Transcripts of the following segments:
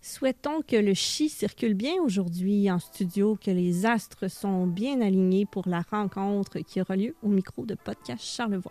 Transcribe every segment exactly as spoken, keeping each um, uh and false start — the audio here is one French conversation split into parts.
Souhaitons que le chi circule bien aujourd'hui en studio, que les astres sont bien alignés pour la rencontre qui aura lieu au micro de Podcast Charlevoix.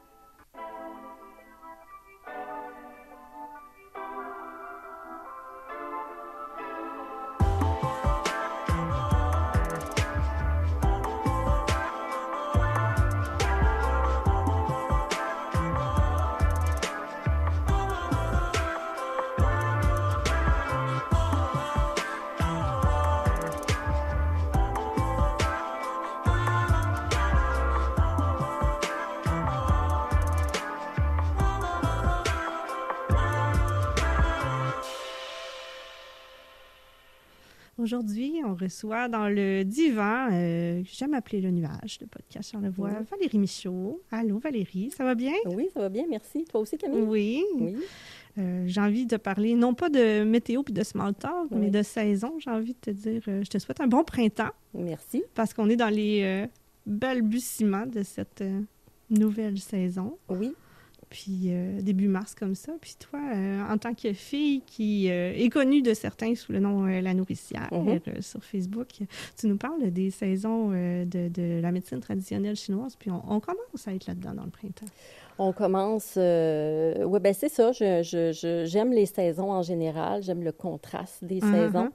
Aujourd'hui, on reçoit dans le divan, euh, j'aime appeler le nuage de Podcast Charlevoix, oui. Valérie Michaud. Allô Valérie, ça va bien? Oui, ça va bien, merci. Toi aussi, Camille? Oui. oui. Euh, j'ai envie de parler, non pas de météo puis de small talk, oui. mais de saison. J'ai envie de te dire, euh, je te souhaite un bon printemps. Merci. Parce qu'on est dans les euh, balbutiements de cette euh, nouvelle saison. Oui. Puis euh, début mars comme ça. Puis toi, euh, en tant que fille qui euh, est connue de certains sous le nom euh, La Nourricière mm-hmm. euh, sur Facebook, tu nous parles des saisons euh, de, de la médecine traditionnelle chinoise. Puis on, on commence à être là-dedans dans le printemps. On commence... Euh... Oui, bien c'est ça. Je, je, je, j'aime les saisons en général. J'aime le contraste des mm-hmm. saisons.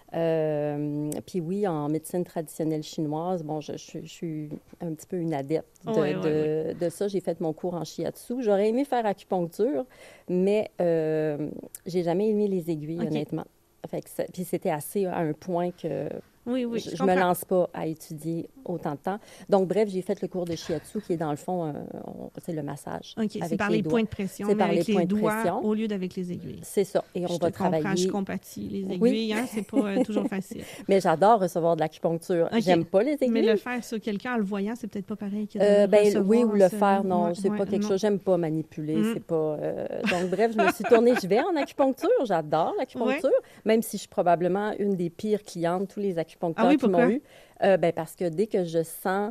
Euh, puis oui, en médecine traditionnelle chinoise, bon, je, je, je suis un petit peu une adepte de, oui, de, oui, oui. de ça. J'ai fait mon cours en shiatsu. J'aurais aimé faire acupuncture, mais euh, j'ai jamais aimé les aiguilles, okay. honnêtement. Fait que ça, puis c'était assez à un point que... Oui, oui, je ne me lance pas à étudier autant de temps. Donc, bref, j'ai fait le cours de shiatsu qui est, dans le fond, euh, on, c'est le massage. OK, avec c'est par les, les points de pression, c'est par avec les, les points doigts de pression. Au lieu d'avec les aiguilles. C'est ça. Et on je va te travailler... Comprends, je compatis. Les aiguilles, oui. hein, c'est pas euh, toujours facile. Mais j'adore recevoir de l'acupuncture. Okay. J'aime pas les aiguilles. Mais le faire sur quelqu'un en le voyant, c'est peut-être pas pareil que de euh, ben, recevoir. Oui, ou le ce... faire, non, ouais, c'est ouais, pas quelque non. chose... J'aime pas manipuler, mm. c'est pas... Euh... Donc, bref, je me suis tournée, je vais en acupuncture, j'adore l'acupuncture, ouais. même si je suis probablement une des pires clientes de tous les acupuncteurs ah oui, qui m'ont eu. Euh, ben parce que dès que je sens,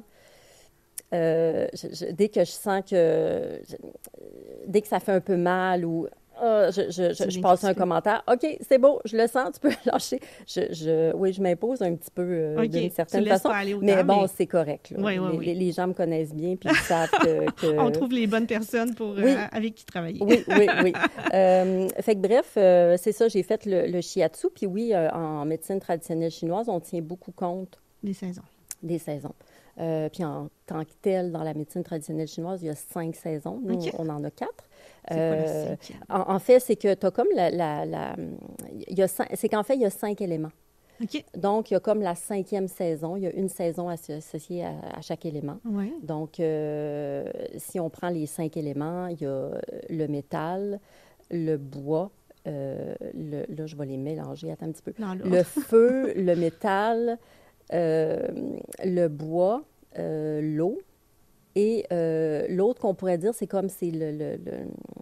euh, je, je, dès que je sens que, je, dès que ça fait un peu mal ou euh, je, je, je, je passe un commentaire, OK, c'est beau, je le sens, tu peux lâcher. Je, je, oui, je m'impose un petit peu euh, okay. d'une certaine façon, autant, mais bon, mais... c'est correct. Là. Oui, oui, les, oui. Les, les gens me connaissent bien puis ils savent que, que... On trouve les bonnes personnes pour, oui. euh, avec qui travailler. Oui, oui, oui. euh, fait que bref, euh, c'est ça, j'ai fait le, le shiatsu, puis oui, euh, en médecine traditionnelle chinoise, on tient beaucoup compte des saisons. Des saisons. Euh, puis en tant que tel, dans la médecine traditionnelle chinoise, il y a cinq saisons. Nous, okay. on en a quatre. C'est euh, quoi la cinquième? En, en fait, c'est que tu as comme la... la, la il y a cinq, c'est qu'en fait, il y a cinq éléments. Okay. Donc, il y a comme la cinquième saison. Il y a une saison associée à, à chaque élément. Ouais. Donc, euh, si on prend les cinq éléments, il y a le métal, le bois, euh, le, là, je vais les mélanger, attends un petit peu. Non, le feu, le métal... Euh, le bois, euh, l'eau, et euh, l'autre qu'on pourrait dire, c'est comme c'est le, le, le,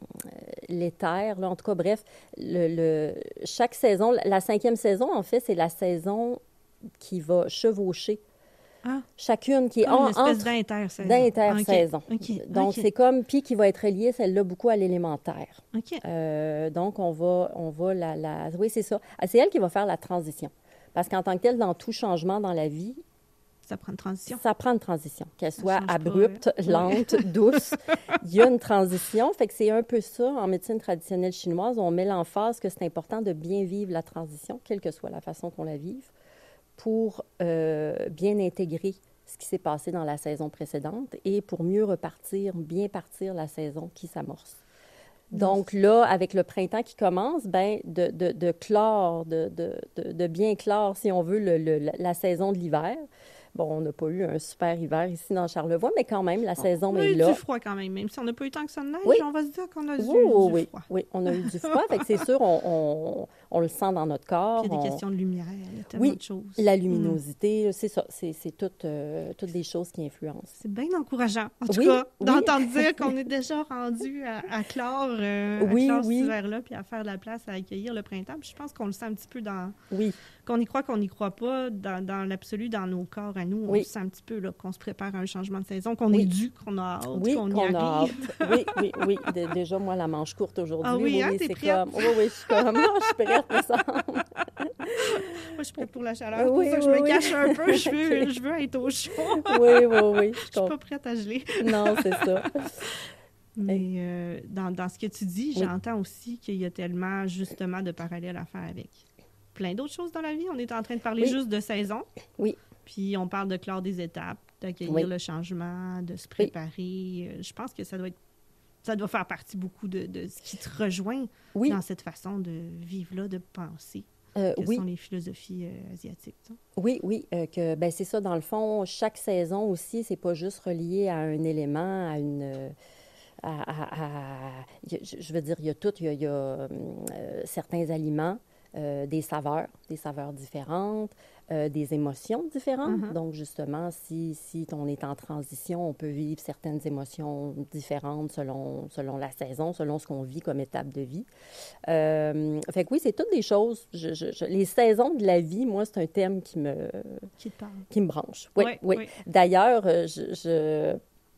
l'éther, là, en tout cas, bref, le, le, chaque saison, la cinquième saison, en fait, c'est la saison qui va chevaucher. Ah, chacune qui est comme en, une espèce entre d'intersaison. d'intersaison. Okay. Okay. Donc, okay. c'est comme, puis qui va être reliée, celle-là, beaucoup à l'élémentaire. Okay. Euh, donc, on va, on va la, la... Oui, c'est ça. C'est elle qui va faire la transition. Parce qu'en tant que telle, dans tout changement dans la vie, ça prend une transition. Ça prend une transition, qu'elle ça soit abrupte, pas, lente, oui. douce. Il y a une transition. Fait que c'est un peu ça, en médecine traditionnelle chinoise, on met l'emphase que c'est important de bien vivre la transition, quelle que soit la façon qu'on la vive, pour euh, bien intégrer ce qui s'est passé dans la saison précédente et pour mieux repartir, bien partir la saison qui s'amorce. Donc là, avec le printemps qui commence, ben de, de, de clore, de, de, de, de bien clore, si on veut, le, le, la saison de l'hiver. Bon, on n'a pas eu un super hiver ici dans Charlevoix, mais quand même, la saison on a est eu là. du froid quand même, même si on n'a pas eu tant que ça de neige, oui. on va se dire qu'on a eu oui, du, oui, du froid. Oui, on a eu du froid, fait que c'est sûr, on, on, on le sent dans notre corps. Puis il y a des on... questions de lumière, il y a tellement oui, de choses. la luminosité, mmh. c'est ça, c'est, c'est toutes, euh, toutes des choses qui influencent. C'est bien encourageant, en tout oui, cas, oui. d'entendre dire qu'on est déjà rendu à, à clore, euh, oui, à clore oui. cet hiver-là, puis à faire de la place, à accueillir le printemps. Puis je pense qu'on le sent un petit peu dans... Oui. Qu'on y croit, qu'on n'y croit pas, dans, dans l'absolu, dans nos corps à nous, on oui. le sent un petit peu, là, qu'on se prépare à un changement de saison, qu'on oui. est dû, qu'on a hâte, oui, qu'on, qu'on y a arrive. Hâte. Oui, oui, oui. De, déjà, moi, la manche courte aujourd'hui, ah oui, oui, hein, oui t'es c'est prête? comme... Oui, oui, je suis comme... Non, je suis prête, me semble. Moi, je suis prête pour la chaleur. Oui, pour ça que oui, je me oui. cache un peu. Je veux, je veux être au chaud. Oui, oui, oui. Je suis pas prête à geler. Non, c'est ça. Mais euh, dans, dans ce que tu dis, Oui. j'entends aussi qu'il y a tellement, justement, de parallèles à faire avec plein d'autres choses dans la vie. On est en train de parler Oui. juste de saison. Oui. Puis on parle de clore des étapes, d'accueillir Oui. le changement, de se préparer. Oui. Je pense que ça doit être, ça doit faire partie beaucoup de, de ce qui te rejoint Oui. dans cette façon de vivre-là, de penser. Euh, que oui. sont les philosophies euh, asiatiques. Ça. Oui, oui, euh, que ben c'est ça dans le fond. Chaque saison aussi, c'est pas juste relié à un élément, à une, euh, à, à, à- y a- je je veux dire, il y a tout, il y a, il y a, euh, certains aliments, euh, des saveurs, des saveurs différentes, euh, des émotions différentes. Mhm. Donc justement, si si on est en transition, on peut vivre certaines émotions différentes selon selon la saison, selon ce qu'on vit comme étape de vie. Euh, fait que oui, c'est toutes des choses. Je- je- je- les saisons de la vie, moi, c'est un thème qui me, Qui te parle. qui me branche. Oui, Ouais, oui. ouais. D'ailleurs, euh, je, je-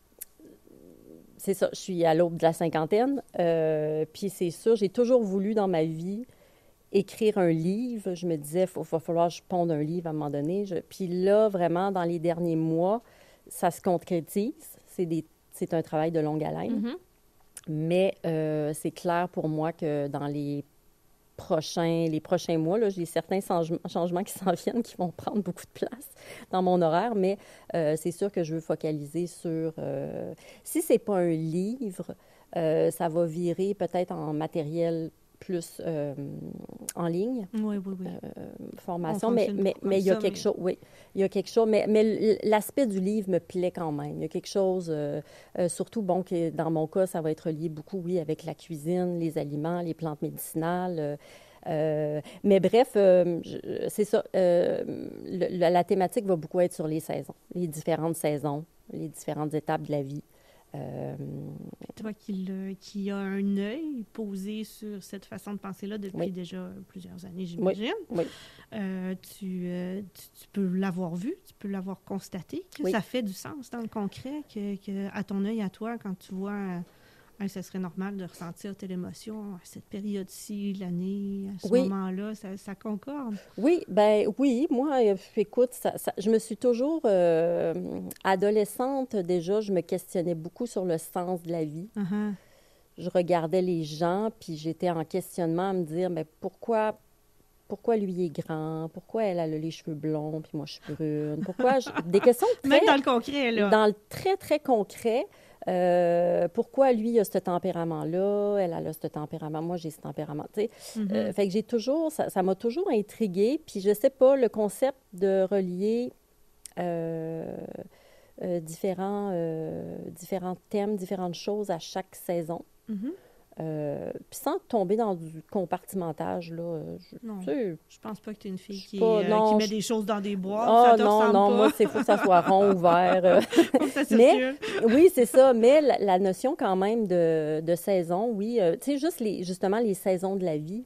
c'est ça, je suis à l'aube de la cinquantaine. Euh, puis c'est sûr, j'ai toujours voulu dans ma vie écrire un livre. Je me disais, il va falloir que je ponde un livre à un moment donné. Je- puis là, vraiment, dans les derniers mois, ça se concrétise. C'est des, c'est un travail de longue haleine. Mhm. Mais euh, c'est clair pour moi que dans les prochains, les prochains mois, là, j'ai certains change- changements qui s'en viennent qui vont prendre beaucoup de place dans mon horaire, mais euh, c'est sûr que je veux focaliser sur... euh, si c'est pas un livre, euh, ça va virer peut-être en matériel plus euh, en ligne, Oui, oui, oui. euh, formation, On mais fonctionne mais beaucoup mais il y a comme ça, quelque mais- chose, oui, il y a quelque chose, mais, mais l- l'aspect du livre me plaît quand même. Il y a quelque chose, euh, euh, surtout, bon, que dans mon cas, ça va être lié beaucoup, oui, avec la cuisine, les aliments, les plantes médicinales. euh, euh, mais bref, euh, je- c'est ça. euh, le- la, la thématique va beaucoup être sur les saisons, les différentes saisons, les différentes étapes de la vie. Euh, Toi qui, le- qui a un œil posé sur cette façon de penser-là depuis Oui. déjà plusieurs années, j'imagine, oui. euh, tu, euh, tu, tu peux l'avoir vu, tu peux l'avoir constaté, que Oui. ça fait du sens dans le concret, que, que à ton œil, à toi, quand tu vois, euh, Hey, ça serait normal de ressentir telle émotion à cette période-ci, l'année, à ce Oui. moment-là, ça, ça concorde. Oui, ben oui, moi, euh, écoute, ça, ça- je me suis toujours, euh, adolescente déjà, je me questionnais beaucoup sur le sens de la vie. Uh-huh. Je regardais les gens, puis j'étais en questionnement à me dire, mais pourquoi, pourquoi lui est grand? Pourquoi elle a les cheveux blonds, puis moi je suis brune? Pourquoi? je- Des questions très... Même dans le concret, là. Dans le très, très concret, euh, pourquoi lui a ce tempérament-là, elle a ce tempérament, moi j'ai ce tempérament, tu sais. Mhm. Euh, fait que j'ai toujours, ça, ça m'a toujours intriguée, puis je sais pas, le concept de relier euh, euh, différents, euh, différents thèmes, différentes choses à chaque saison. Mhm. Euh, puis sans tomber dans du compartimentage, là. euh, Je, Non. tu sais, Je pense pas que tu es une fille Je qui, pas- euh, non, qui met je- des choses dans des boîtes. ah ça te non, ressemble non, pas. moi, c'est faut que ça soit rond, ouvert. euh. Faut que ça Mais- circule. Oui, c'est ça. Mais la, la notion quand même de, de saison, oui. euh, tu sais, juste les, justement les saisons de la vie.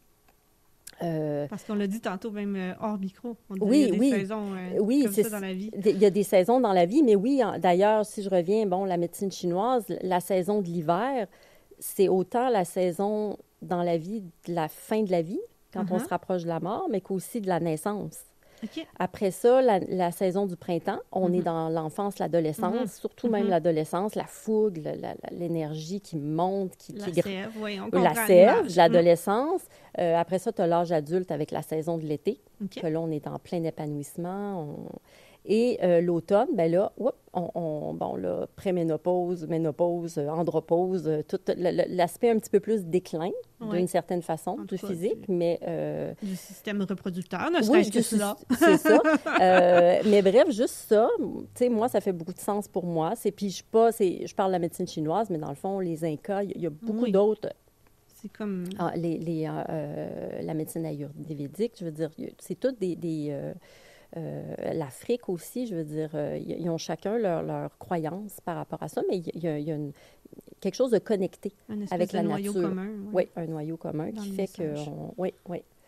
Euh, Parce qu'on l'a dit tantôt, même euh, hors micro. On dit Oui, il y a des oui. saisons euh, Oui, comme c'est- ça dans la vie. Il y a des saisons dans la vie, mais oui, en- d'ailleurs, si je reviens, bon, la médecine chinoise, la saison de l'hiver, c'est autant la saison dans la vie de la fin de la vie, quand on Mhm. se rapproche de la mort, mais qu'aussi de la naissance. OK. Après ça, la, la saison du printemps, on Mhm. est dans l'enfance, l'adolescence, Mhm. surtout même Mhm. l'adolescence, la fougue, la- la- la- l'énergie qui monte, qui, La qui gra- sève, oui, on la comprend sève, l'image. l'adolescence. Euh, après ça, tu as l'âge adulte avec la saison de l'été, Mm. OK. que là, on est en plein épanouissement. on- Et euh, l'automne, ben là, oups, on, on- bon, là, préménopause, ménopause, euh, andropause, euh, tout le- le- l'aspect un petit peu plus déclin, Ouais. d'une certaine façon, En tout du cas, physique, du- mais... euh, Du système reproducteur, ne oui, serait-ce que du- cela. c'est ça. Euh, mais bref, juste ça, tu sais, moi, ça fait beaucoup de sens pour moi. C'est, puis je suis pas, c'est, je parle de la médecine chinoise, mais dans le fond, les Incas, il y, a- il y a beaucoup Oui. d'autres, C'est comme... ah, les, les, euh, euh, la médecine ayurvédique, je veux dire, il y a- c'est toutes des... des euh, euh, l'Afrique aussi, je veux dire, euh, ils ils ont chacun leur, leur croyance par rapport à ça, mais il y a, il y a une- quelque chose de connecté. un espèce avec de la noyau nature. commun. Oui, un noyau commun Dans qui le fait que... message. on- oui, oui.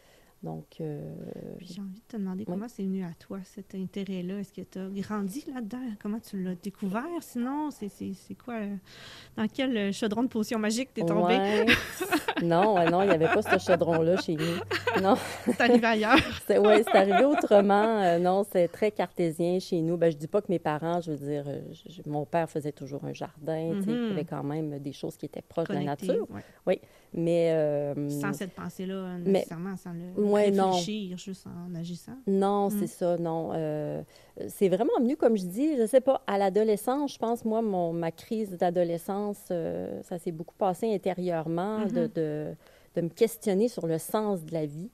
Donc, euh, Puis j'ai envie de te demander oui. comment c'est venu à toi, cet intérêt-là. Est-ce que tu as grandi là-dedans? Comment tu l'as découvert? Sinon, c'est, c'est, c'est quoi? euh, Dans quel euh, chaudron de potion magique t'es tombé? Ouais. Non, ouais, non, il n'y avait pas ce chaudron-là chez nous. Non, C'est arrivé ailleurs. c'est, ouais, c'est arrivé autrement. Euh, non, c'est très cartésien chez nous. Ben, je dis pas que mes parents, je veux dire, euh, je- mon père faisait toujours un jardin. Tu sais, il y avait quand même des choses qui étaient proches Connecté, de la nature. ouais. Oui, mais... euh, Sans cette pensée-là, mais- nécessairement, sans le Ouais, non. réfléchir, juste en agissant. Non, Mm. c'est ça, non. Euh, c'est vraiment venu, comme je dis, je sais pas, à l'adolescence, je pense, moi, mon, ma crise d'adolescence, euh, ça s'est beaucoup passé intérieurement, de, Mhm. de, de me questionner sur le sens de la vie.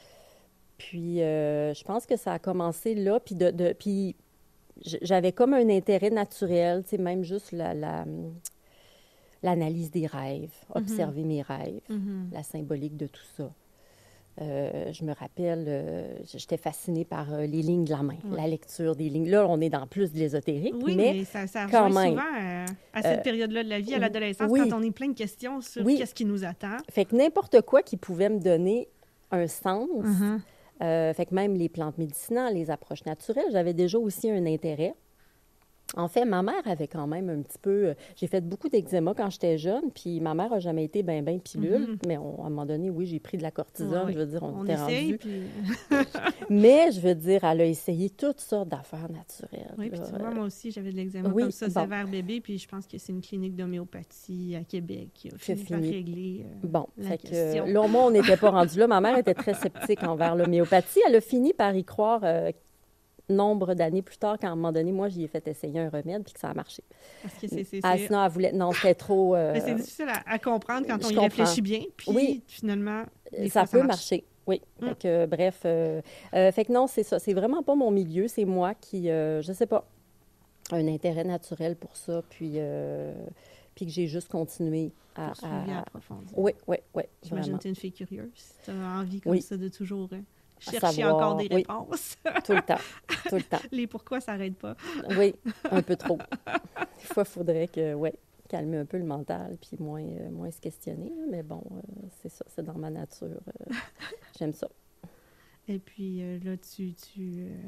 Puis, euh, je pense que ça a commencé là, puis, de, de, puis j- j'avais comme un intérêt naturel, tu sais, même juste la, la, l'analyse des rêves, observer mes rêves, Mhm. la symbolique de tout ça. Euh, je me rappelle, euh, j'étais fascinée par euh, les lignes de la main, Ouais. la lecture des lignes. Là, on est dans plus de l'ésotérique, Oui, mais, mais ça, ça quand rejoint même. souvent euh, à cette Euh, période-là de la vie, à l'adolescence, oui. quand on est plein de questions sur Oui. qu'est-ce qui nous attend. fait que n'importe quoi qui pouvait me donner un sens, Mhm. euh, fait que même les plantes médicinales, les approches naturelles, j'avais déjà aussi un intérêt. En fait, ma mère avait quand même un petit peu... euh, J'ai fait beaucoup d'eczéma quand j'étais jeune, puis ma mère n'a jamais été ben ben pilule, Mhm. mais on- à un moment donné, oui, j'ai pris de la cortisone, Ouais, ouais. je veux dire, on, On était essaye, rendu. puis... Mais, je veux dire, elle a essayé toutes sortes d'affaires naturelles. Oui, puis là. tu vois, moi aussi, j'avais de l'eczéma Oui, comme ça, bon. sévère bébé, puis je pense que c'est une clinique d'homéopathie à Québec qui a Qui a fini par fini. régler euh, Bon, la fait que, question. euh, là, moi, on n'était pas rendu là. Ma mère était très sceptique envers l'homéopathie. Elle a fini par y croire euh, nombre d'années plus tard, quand à un moment donné, moi, j'y ai fait essayer un remède, puis que ça a marché. Parce que c'est... c'est, Ah, c'est- sinon, elle voulait... Non, c'était trop... euh, mais c'est difficile à, à comprendre quand je on y comprends. réfléchit bien, puis Oui. finalement, des ça fois, peut marche. marcher, oui. Mm. Fait que, bref, euh, euh, fait que non, c'est ça. C'est vraiment pas mon milieu. C'est moi qui, euh, je sais pas, un intérêt naturel pour ça, puis, euh, puis que j'ai juste continué à... Poursuivi, à- approfondi. Oui, oui, oui, J'imagine vraiment. que tu es une fille curieuse. Tu as envie comme Oui. ça de toujours euh, À chercher savoir, encore des oui. réponses. Tout le temps, tout le temps. Les pourquoi ça n'arrête pas. Oui, un peu trop. Des fois, il faudrait que, ouais, calmer un peu le mental, puis moins, euh, moins se questionner. Là. Mais bon, euh, c'est ça, c'est dans ma nature. euh, j'aime ça. Et puis euh, là, tu, tu, euh,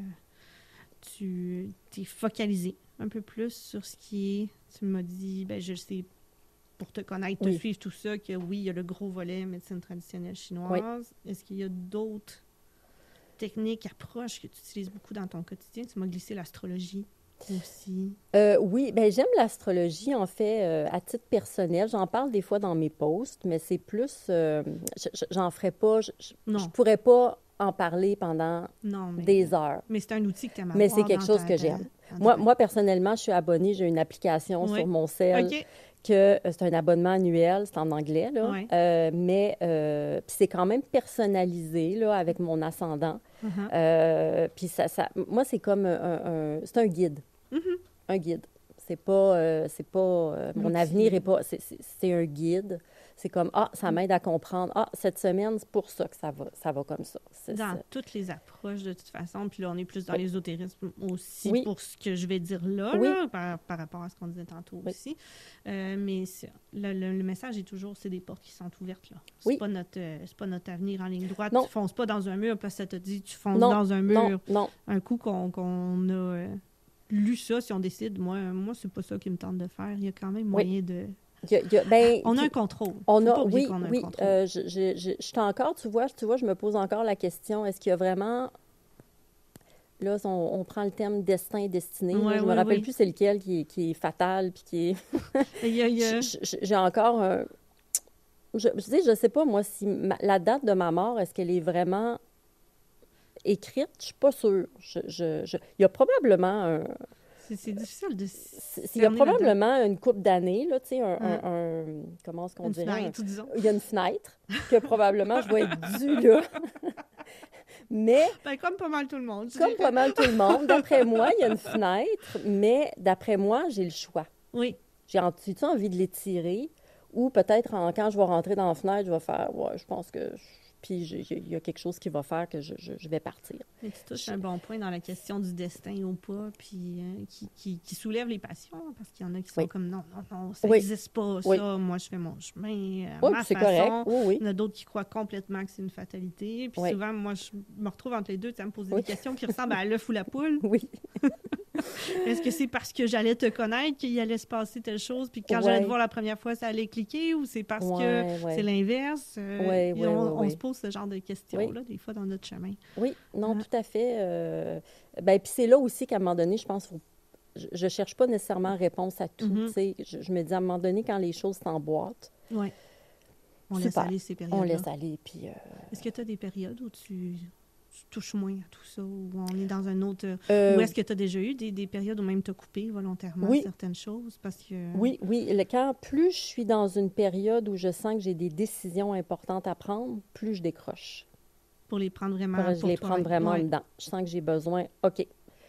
tu t'es focalisé un peu plus sur ce qui est... Tu m'as dit, ben je sais, pour te connaître, te Oui. suivre, tout ça, que oui, il y a le gros volet médecine traditionnelle chinoise. Est-ce qu'il y a d'autres techniques, approches que tu utilises beaucoup dans ton quotidien? Tu m'as glissé l'astrologie aussi. Euh, oui, ben j'aime l'astrologie, en fait, euh, à titre personnel. J'en parle des fois dans mes posts, mais c'est plus... euh, je- je- j'en ferais pas... Je, je, Non. je pourrais pas en parler pendant Non, mais... des heures. Mais c'est un outil que tu aimes Mais c'est quelque chose que j'aime. Moi, moi, personnellement, je suis abonnée, j'ai une application Oui. sur mon cell OK. que euh, c'est un abonnement annuel, c'est en anglais, là. Ouais. Euh, mais euh, puis c'est quand même personnalisé, là, avec mon ascendant. Uh-huh. Euh, puis ça, ça, moi, c'est comme un, un- c'est un guide. Mhm. Un guide. C'est pas, euh, c'est pas, euh, mon L'outil. avenir est pas, c'est, c'est, c'est un guide. C'est comme, ah, ça m'aide à comprendre, ah, cette semaine, c'est pour ça que ça va, ça va comme ça. C'est Dans ça. toutes les approches, de toute façon. Puis là, on est plus dans Oui. l'ésotérisme aussi Oui. pour ce que je vais dire là, Oui. là, par, par rapport à ce qu'on disait tantôt Oui. aussi. Euh, mais c'est- le, le- le message est toujours, c'est des portes qui sont ouvertes, là. C'est Oui. pas notre, euh, c'est pas notre avenir en ligne droite. Non. Tu fonces pas dans un mur, parce que ça te dit, tu fonces Non, dans un mur. Non, non. Un coup qu'on qu'on a euh, lu ça, si on décide, moi, moi c'est pas ça qui me tente de faire. Il y a quand même Oui. moyen de... Il y a- il y a- ben, On a puis- un contrôle. On Faut a, pas oublier oui, qu'on a un oui. contrôle. euh, je, je, je, je suis encore, tu vois, tu vois, je me pose encore la question, est-ce qu'il y a vraiment... Là, on, on prend le terme destin et destinée. là, Ouais, je ouais, me rappelle ouais. plus c'est lequel qui est, qui est fatal, puis qui est... Il y a- il y a- Je- je- J'ai encore un... Je, je sais, je sais pas, moi, si ma- la date de ma mort, est-ce qu'elle est vraiment écrite? Je suis pas sûre. Je, je, je- Il y a probablement un... c'est c'est difficile de... c'est- Il y a probablement une couple d'années, là, tu sais, un, Hum. un, un- Comment est-ce qu'on Une dirait? fenêtre, disons. Un- il y a une fenêtre que probablement je vais être due là. Mais, Ben, comme pas mal tout le monde. je comme dirais. pas mal tout le monde, d'après moi, il y a une fenêtre, mais d'après moi, j'ai le choix. Oui. J'ai en- j'ai-tu envie de l'étirer ou peut-être en- quand je vais rentrer dans la fenêtre, je vais faire, ouais, je pense que je puis il y a quelque chose qui va faire que je, je, je vais partir. Mais tu touches je... un bon point dans la question du destin ou pas, puis euh, qui, qui, qui soulève les passions, parce qu'il y en a qui sont oui. comme non, non, non, ça n'existe oui. pas, ça, oui. moi je fais mon chemin à oui, ma c'est façon. Correct. Oui, oui. Il y en a d'autres qui croient complètement que c'est une fatalité, puis oui. souvent, moi, je me retrouve entre les deux, tu vas me poser oui. des questions qui ressemblent à l'œuf ou la poule. Oui. Est-ce que c'est parce que j'allais te connaître qu'il allait se passer telle chose, puis quand ouais. j'allais te voir la première fois, ça allait cliquer, ou c'est parce ouais, que ouais. c'est l'inverse? Euh, ouais, ouais, on, ouais, on ouais. se pose ce genre de questions-là, oui. des fois, dans notre chemin. Oui, non, hein? tout à fait. Euh... Ben, puis c'est là aussi qu'à un moment donné, je pense, faut... je ne cherche pas nécessairement réponse à tout. Mm-hmm. Je, je me dis, à un moment donné, quand les choses s'emboîtent, ouais. on super. laisse aller ces périodes-là. On laisse aller, puis... Euh... Est-ce que tu as des périodes où tu... tu touches moins à tout ça, ou on est dans un autre... Euh, ou est-ce que tu as déjà eu des, des périodes où même tu as coupé volontairement oui. certaines choses? Parce que... Oui, oui. Le, quand plus je suis dans une période où je sens que j'ai des décisions importantes à prendre, plus je décroche. Pour les prendre vraiment pour, pour Je les toi. prendre vraiment ouais. dedans. Je sens que j'ai besoin... OK,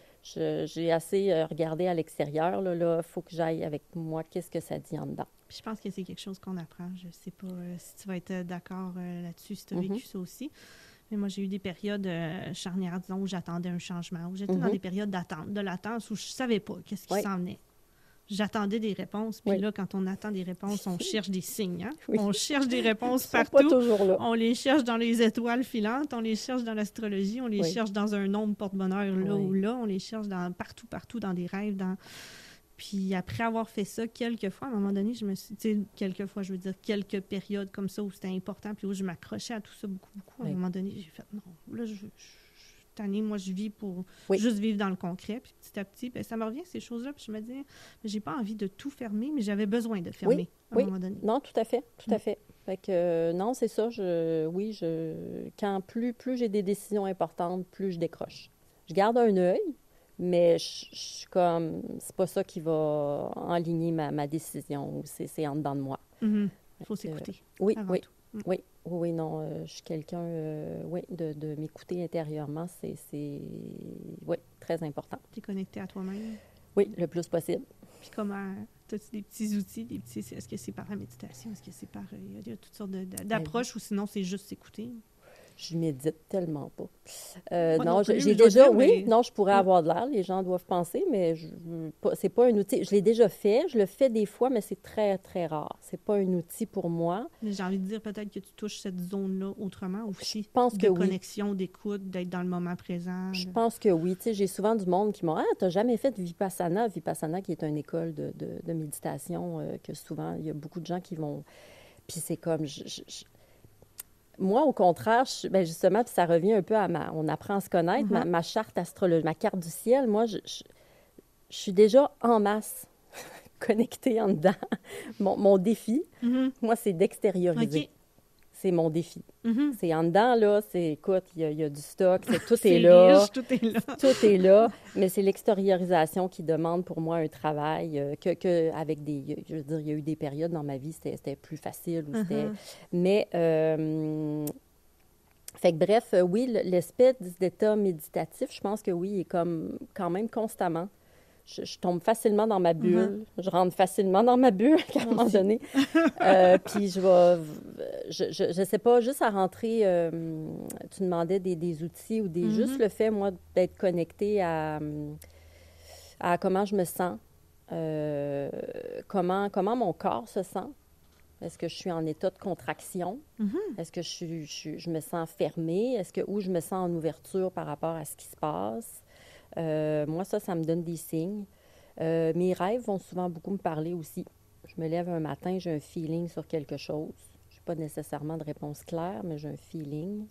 je, j'ai assez euh, regardé à l'extérieur. Là, là, faut que j'aille avec moi. Qu'est-ce que ça dit en dedans? Puis je pense que c'est quelque chose qu'on apprend. Je ne sais pas euh, si tu vas être d'accord euh, là-dessus, si tu as mm-hmm. vécu ça aussi. Mais moi, j'ai eu des périodes euh, charnières, disons, où j'attendais un changement, où j'étais mm-hmm. dans des périodes d'attente, de latence, où je ne savais pas qu'est-ce qui oui. s'en venait. J'attendais des réponses. Puis oui. là, quand on attend des réponses, on cherche des signes. Hein? Oui. On cherche des réponses Ils partout. sont pas toujours là. On les cherche dans les étoiles filantes, on les cherche dans l'astrologie, on les oui. cherche dans un nombre porte-bonheur là oui. ou là. On les cherche dans, partout, partout, dans des rêves, dans... Puis après avoir fait ça quelques fois, à un moment donné, je me suis... Tu sais, quelques fois, je veux dire, quelques périodes comme ça où c'était important, puis où je m'accrochais à tout ça beaucoup, beaucoup. À oui. un moment donné, j'ai fait, non, là, je... je cette année, moi, je vis pour oui. juste vivre dans le concret. Puis petit à petit, bien, ça me revient, ces choses-là. Puis je me dis, j'ai pas envie de tout fermer, mais j'avais besoin de fermer oui. à un oui. moment donné. Non, tout à fait, tout mm. à fait. Fait que, euh, non, c'est ça. Je, oui, je, quand plus, plus j'ai des décisions importantes, plus je décroche. Je garde un œil, mais je, je suis comme, c'est pas ça qui va enligner ma, ma décision. C'est, c'est en dedans de moi. Il mm-hmm. faut s'écouter. Euh, oui, avant oui. tout. Mm. Oui, oui, oui, non, euh, je suis quelqu'un, euh, oui, de, de m'écouter intérieurement, c'est, c'est, oui, très important. Tu es connecté à toi-même? Oui, le plus possible. Puis comment, as-tu des petits outils, des petits, est-ce que c'est par la méditation, est-ce que c'est par, il y a toutes sortes de, d'approches, ou sinon c'est juste s'écouter? Je médite tellement pas. Euh, pas non, non plus, j'ai déjà, déjà, dire, oui, mais... non, je pourrais avoir de l'air, les gens doivent penser, mais je, pas, c'est pas un outil. Je l'ai déjà fait, je le fais des fois, mais c'est très, très rare. C'est pas un outil pour moi. Mais j'ai envie de dire peut-être que tu touches cette zone-là autrement aussi. Je pense que de oui. connexion, d'écoute, d'être dans le moment présent. Je pense que oui. Tu sais, j'ai souvent du monde qui m'ont dit « Ah, t'as jamais fait Vipassana? » Vipassana, qui est une école de, de, de méditation, euh, que souvent, il y a beaucoup de gens qui vont... Puis c'est comme... Je, je, je... Moi, au contraire, je, ben justement, puis ça revient un peu à ma... On apprend à se connaître, mm-hmm. ma, ma charte astrologique, ma carte du ciel. Moi, je, je, je suis déjà en masse connectée en dedans. Mon, mon défi, mm-hmm. moi, c'est d'extérioriser. Okay. C'est mon défi. Mm-hmm. C'est en dedans, là, c'est, écoute, il y, y a du stock, c'est, tout est, est là. Riche, tout est là. Tout est là, mais c'est l'extériorisation qui demande pour moi un travail euh, que, que avec des, je veux dire, il y a eu des périodes dans ma vie, c'était, c'était plus facile, ou c'était, mm-hmm. mais, euh, fait que bref, oui, l'espèce d'état méditatif, je pense que oui, il est comme, quand même constamment. Je, je tombe facilement dans ma bulle. Mm-hmm. Je rentre facilement dans ma bulle à un moment donné. euh, puis je vais... Je, je, je sais pas, juste à rentrer... Euh, tu demandais des, des outils ou des... Mm-hmm. Juste le fait, moi, d'être connectée à, à comment je me sens. Euh, comment, comment mon corps se sent. Est-ce que je suis en état de contraction? Mm-hmm. Est-ce que je, suis, je, je me sens fermée? Est-ce que... Ou je me sens en ouverture par rapport à ce qui se passe? Euh, moi, ça, ça me donne des signes. Euh, mes rêves vont souvent beaucoup me parler aussi. Je me lève un matin, j'ai un feeling sur quelque chose. Je n'ai pas nécessairement de réponse claire, mais j'ai un feeling.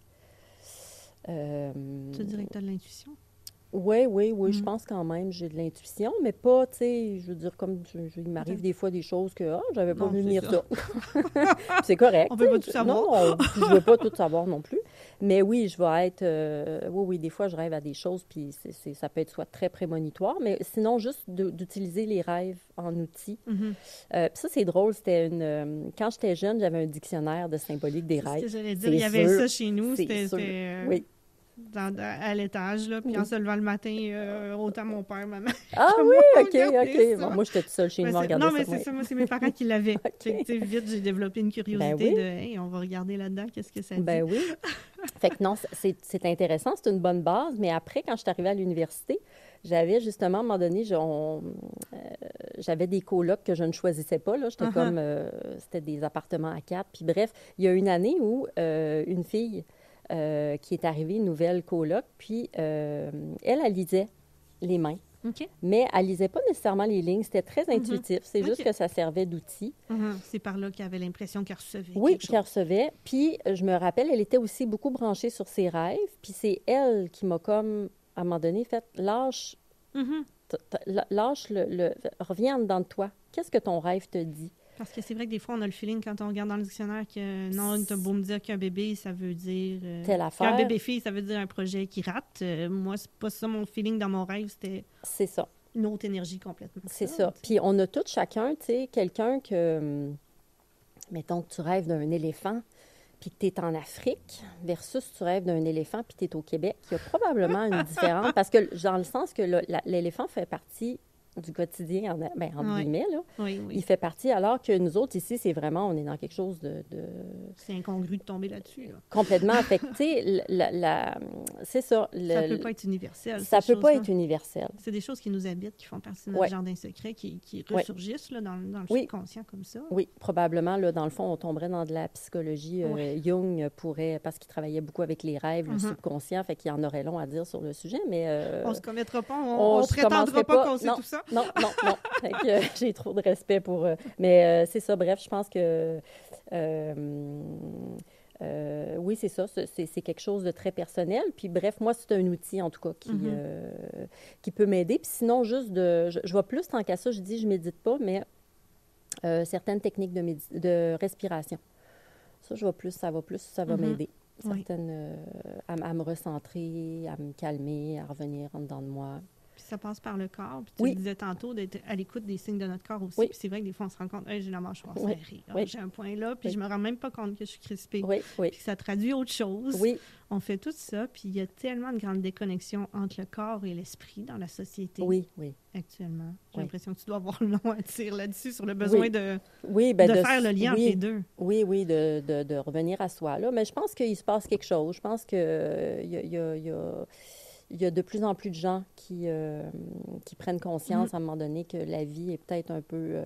Euh, tu dirais que tu as de l'intuition? Oui, oui, oui, mm. je pense quand même j'ai de l'intuition, mais pas, tu sais, je veux dire, comme je, je, il m'arrive okay. des fois des choses que, ah, oh, j'avais pas vu venir ça. ça. C'est correct. On ne peut pas tout savoir. Non, je ne veux pas tout savoir non plus. Mais oui, je vais être, euh, oui, oui, des fois, je rêve à des choses, puis c'est, c'est, ça peut être soit très prémonitoire, mais sinon, juste de, d'utiliser les rêves en outil. Mm-hmm. Euh, puis ça, c'est drôle, c'était une... Euh, quand j'étais jeune, j'avais un dictionnaire de symbolique des c'est rêves. Ce que j'allais dire, c'est il y avait sûr, ça chez nous, c'était... c'était euh... oui. dans, dans, à l'étage, là, puis oui. en se levant le matin, euh, autant mon père, ma mère. Ah oui, OK, OK. Bon, moi, j'étais toute seule chez nous à regarder non, ça. Non, mais c'est ça, moi, c'est mes parents qui l'avaient. Okay. Fait que, vite, j'ai développé une curiosité ben oui. de, hey, on va regarder là-dedans, qu'est-ce que ça dit. Ben oui. Fait que non, c'est, c'est intéressant, c'est une bonne base, mais après, quand je suis arrivée à l'université, j'avais justement, à un moment donné, je, on, euh, j'avais des colocs que je ne choisissais pas, là. J'étais uh-huh. comme, euh, c'était des appartements à quatre. Puis bref, il y a une année où euh, une fille euh, qui est arrivée, une nouvelle coloc, puis euh, elle, elle lisait les mains. Okay. Mais elle ne lisait pas nécessairement les lignes. C'était très intuitif. Mm-hmm. C'est juste okay. que ça servait d'outil. Mm-hmm. C'est par là qu'elle avait l'impression qu'elle recevait Oui, quelque chose. qu'elle recevait. Puis, je me rappelle, elle était aussi beaucoup branchée sur ses rêves. Puis c'est elle qui m'a comme, à un moment donné, fait « Lâche, mm-hmm. t- t- lâche le, le... Reviens en dedans de toi. Qu'est-ce que ton rêve te dit? » Parce que c'est vrai que des fois, on a le feeling quand on regarde dans le dictionnaire que non, t'as beau me dire qu'un bébé, ça veut dire... Euh, Telle affaire. Qu'un bébé-fille, ça veut dire un projet qui rate. Euh, moi, c'est pas ça mon feeling dans mon rêve. C'était... C'est ça. Une autre énergie complètement. C'est ça. ça. Puis on a tous chacun, tu sais, quelqu'un que, mettons que tu rêves d'un éléphant, puis que tu es en Afrique, versus tu rêves d'un éléphant, puis tu es au Québec. Il y a probablement une différence, parce que dans le sens que le, la, l'éléphant fait partie du quotidien, en, ben, entre oui. guillemets, là. Oui, oui. Il fait partie, alors que nous autres, ici, c'est vraiment, on est dans quelque chose de... de... C'est incongru de tomber là-dessus. Là. Complètement. Fait que, tu sais, la, la, c'est ça. Le, ça ne peut pas être universel. Ça ne peut pas être universel. C'est des choses qui nous habitent, qui font partie de notre ouais. jardin secret, qui, qui ressurgissent là, dans, dans le oui. subconscient comme ça. Oui, probablement, là, dans le fond, on tomberait dans de la psychologie. Euh, ouais. Jung pourrait, parce qu'il travaillait beaucoup avec les rêves, mm-hmm. le subconscient, fait qu'il y en aurait long à dire sur le sujet, mais... Euh, on ne se commettra pas, on ne prétendra pas, pas qu'on sait non, tout ça. Non, non, non. Fait que, euh, j'ai trop de respect pour... Euh, mais euh, c'est ça, bref, je pense que... Euh, euh, oui, c'est ça, c'est, c'est quelque chose de très personnel. Puis bref, moi, c'est un outil, en tout cas, qui, mm-hmm. euh, qui peut m'aider. Puis sinon, juste de... Je, je vois plus, tant qu'à ça, je dis, je ne médite pas, mais euh, certaines techniques de, médi- de respiration. Ça, je vois plus, ça va plus, ça va mm-hmm. m'aider. Certaines... Oui. Euh, à, à me recentrer, à me calmer, à revenir en dedans de moi. Puis ça passe par le corps. Puis tu oui. le disais tantôt, d'être à l'écoute des signes de notre corps aussi. Oui. Puis c'est vrai que des fois, on se rend compte, hey, j'ai la mâchoire oui. serrée. Oui. J'ai un point là, puis oui. je me rends même pas compte que je suis crispée. Oui. Oui. Puis ça traduit autre chose. Oui. On fait tout ça, puis il y a tellement de grandes déconnexions entre le corps et l'esprit dans la société. Oui, oui. Actuellement. J'ai oui. l'impression que tu dois avoir le long à dire là-dessus, sur le besoin oui. de, oui, ben de, de faire le lien oui. entre les deux. Oui, oui, de, de, de revenir à soi. Là. Mais je pense qu'il se passe quelque chose. Je pense qu'il euh, y a... Y a, y a... Il y a de plus en plus de gens qui, euh, qui prennent conscience mmh. à un moment donné que la vie est peut-être un peu... Euh...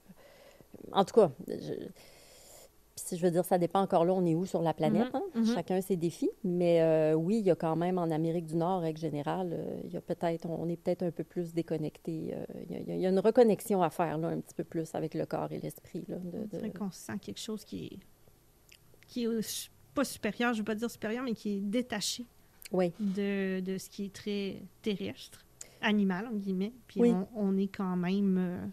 En tout cas, je... si je veux dire, ça dépend encore là, on est où sur la planète, mmh. Hein? Mmh. Chacun ses défis. Mais euh, oui, il y a quand même en Amérique du Nord, règle générale, euh, il y a peut-être, on est peut-être un peu plus déconnecté. Euh, il, y a, il y a une reconnexion à faire, là, un petit peu plus avec le corps et l'esprit. Là, de, de... C'est vrai qu'on sent quelque chose qui est, qui est pas supérieur, je ne veux pas dire supérieur, mais qui est détaché. Oui. De, de ce qui est très terrestre, animal, en guillemets. Puis oui. on, on est quand même... Euh,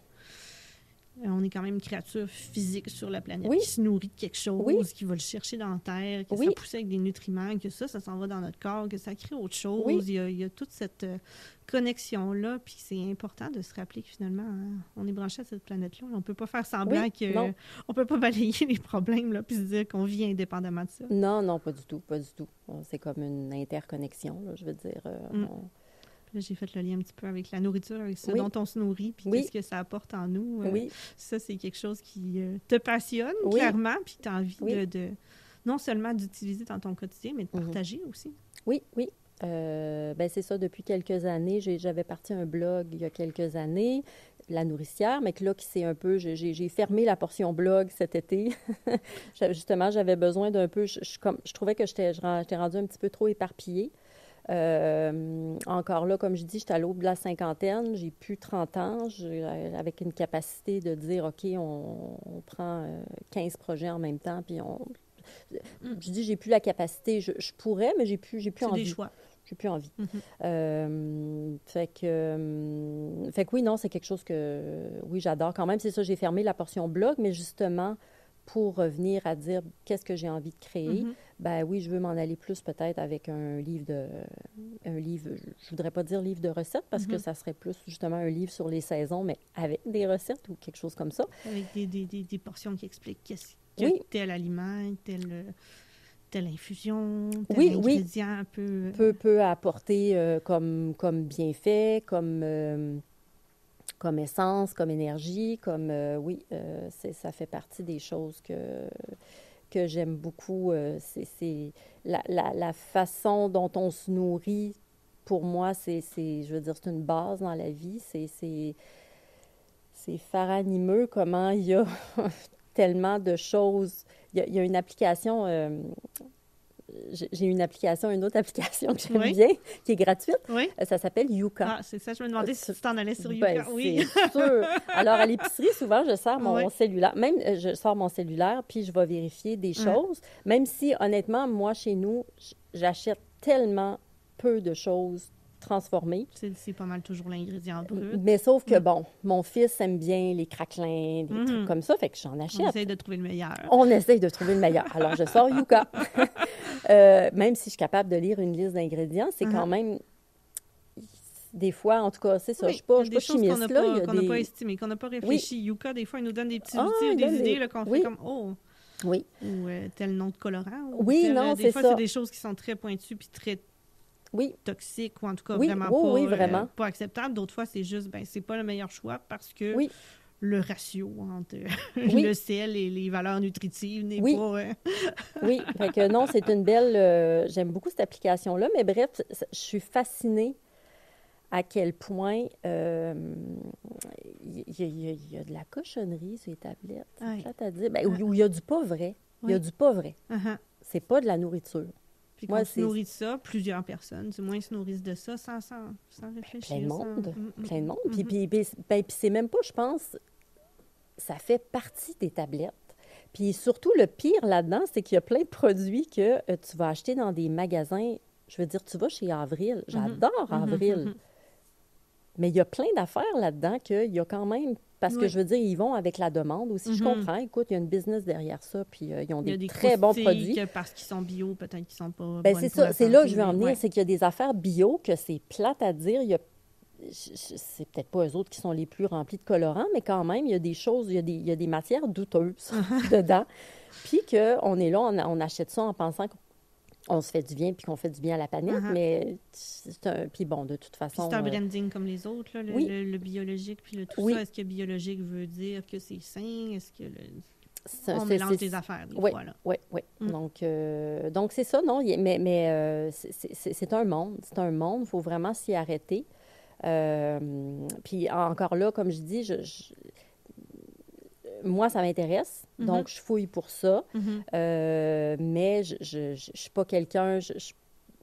on est quand même une créature physique sur la planète oui. qui se nourrit de quelque chose, oui. qui va le chercher dans la terre, que oui. ça pousse avec des nutriments, que ça, ça s'en va dans notre corps, que ça crée autre chose. Oui. Il, y a, il y a toute cette euh, connexion-là, puis c'est important de se rappeler que finalement, hein, on est branché à cette planète-là. On ne peut pas faire semblant oui. que... Non. On ne peut pas balayer les problèmes, là, puis se dire qu'on vit indépendamment de ça. Non, non, pas du tout, pas du tout. C'est comme une interconnexion, là, je veux dire. Euh, mm. on... Là, j'ai fait le lien un petit peu avec la nourriture, avec ce oui. dont on se nourrit, puis oui. qu'est-ce que ça apporte en nous. Euh, oui. Ça, c'est quelque chose qui euh, te passionne, oui. clairement, puis tu as envie oui. de, de, non seulement d'utiliser dans ton quotidien, mais de partager mm-hmm. aussi. Oui, oui. Euh, ben c'est ça, depuis quelques années, j'ai, j'avais parti un blog il y a quelques années, La Nourricière, mais que là, qui c'est un peu, j'ai, j'ai fermé la portion blog cet été. Justement, j'avais besoin d'un peu, je, je, comme, je trouvais que j'étais, j'étais rendue un petit peu trop éparpillée. Euh, encore là, comme je dis, j'étais à l'aube de la cinquantaine, j'ai plus trente ans, j'ai, avec une capacité de dire, OK, on, on prend euh, quinze projets en même temps, puis on... Je dis, j'ai plus la capacité, je, je pourrais, mais j'ai plus, j'ai plus c'est envie. C'est des choix. J'ai plus envie. Mm-hmm. Euh, fait que, euh, fait que oui, non, c'est quelque chose que, oui, j'adore quand même. C'est ça, j'ai fermé la portion blog, mais justement, pour revenir à dire qu'est-ce que j'ai envie de créer, mm-hmm. ben oui, je veux m'en aller plus peut-être avec un livre de, un livre, je voudrais pas dire livre de recettes parce mm-hmm. que ça serait plus justement un livre sur les saisons, mais avec des recettes ou quelque chose comme ça. Avec des, des, des, des portions qui expliquent qu'est-ce que oui. tel aliment, tel... telle infusion, tel oui, ingrédient oui. peut... peut... peut apporter euh, comme, comme bienfait, comme, euh, comme essence, comme énergie, comme... Euh, oui, euh, c'est, ça fait partie des choses que, que j'aime beaucoup. Euh, c'est, c'est la, la, la façon dont on se nourrit, pour moi, c'est, c'est je veux dire, c'est une base dans la vie. C'est... c'est C'est faramineux comment il y a tellement de choses. Il y a, il y a une application, euh, j'ai une application, une autre application que j'aime oui. bien, qui est gratuite. Oui. Ça s'appelle Yuka. Ah, c'est ça, je me demandais si tu t'en allais sur Yuka. Ben, oui. C'est sûr. Alors, à l'épicerie, souvent, je sors mon oui. cellulaire. Même, je sors mon cellulaire, puis je vais vérifier des choses. Ouais. Même si, honnêtement, moi, chez nous, j'achète tellement peu de choses transformées. C'est, c'est pas mal toujours l'ingrédient brut. Mais sauf que, mm. bon, mon fils aime bien les craquelins, des mm-hmm. trucs comme ça, fait que j'en achète. On essaye de trouver le meilleur. On essaye de trouver le meilleur. Alors, je sors Yuka. euh, même si je suis capable de lire une liste d'ingrédients, c'est mm-hmm. quand même... Des fois, en tout cas, c'est ça, oui, je ne suis pas chimiste. Qu'on n'a pas, qu'on des... pas estimées, qu'on n'a pas réfléchi. Oui. Yuka, des fois, il nous donne des petits ah, outils ou des idées des... là, qu'on oui. fait comme « Oh! » Oui. Ou euh, tel nom de colorant. Ou oui, tel, non, des c'est fois, ça. c'est des choses qui sont très pointues puis très oui. toxiques ou en tout cas oui. vraiment, oh, pas, oui, vraiment. Euh, pas acceptables. D'autres fois, c'est juste, ben c'est pas le meilleur choix parce que oui. le ratio entre oui. le sel et les valeurs nutritives n'est oui. pas... Euh... oui, fait que non, c'est une belle... Euh, j'aime beaucoup cette application-là, mais bref, je suis fascinée à quel point il euh, y, y, y a de la cochonnerie sur les tablettes. Oui. C'est à dire. Ben, où il y a du pas vrai. Il oui. y a du pas vrai. Uh-huh. C'est pas de la nourriture. Puis qu'on Moi, se c'est... nourrit de ça, plusieurs personnes, du moins, se nourrissent de ça sans, sans, sans réfléchir. Plein de monde. Sans... Mm-hmm. Plein de monde. Mm-hmm. Puis, puis, puis, ben, puis c'est même pas, je pense, ça fait partie des tablettes. Puis surtout, le pire là-dedans, c'est qu'il y a plein de produits que euh, tu vas acheter dans des magasins. Je veux dire, tu vas chez Avril. J'adore mm-hmm. Avril. Mm-hmm. Mais il y a plein d'affaires là-dedans qu'il y a quand même... Parce oui. que, je veux dire, ils vont avec la demande aussi. Mm-hmm. Je comprends. Écoute, il y a une business derrière ça, puis euh, ils ont des, des très bons produits. Parce qu'ils sont bio, peut-être qu'ils sont pas ben, c'est ça. C'est là que je veux en venir. Ouais. C'est qu'il y a des affaires bio que c'est plate à dire. Il y a... C'est peut-être pas eux autres qui sont les plus remplis de colorants, mais quand même, il y a des choses, il y a des, il y a des matières douteuses dedans. Puis qu'on est là, on, on achète ça en pensant qu'on on se fait du bien puis qu'on fait du bien à la planète, uh-huh. mais c'est un... Puis bon, de toute façon... Puis c'est un branding euh... comme les autres, là, le, oui. le, le biologique, puis le tout oui. ça. Est-ce que biologique veut dire que c'est sain? Est-ce que... Le... C'est, on c'est, mélange c'est... des affaires, des oui, fois, là. Oui, oui. Mm. Donc, euh, donc, c'est ça, non? Mais, mais euh, c'est, c'est, c'est un monde. C'est un monde. Il faut vraiment s'y arrêter. Euh, puis encore là, comme je dis, je... je... moi, ça m'intéresse, mm-hmm. donc je fouille pour ça. Mm-hmm. Euh, mais je ne suis pas quelqu'un... Je, je,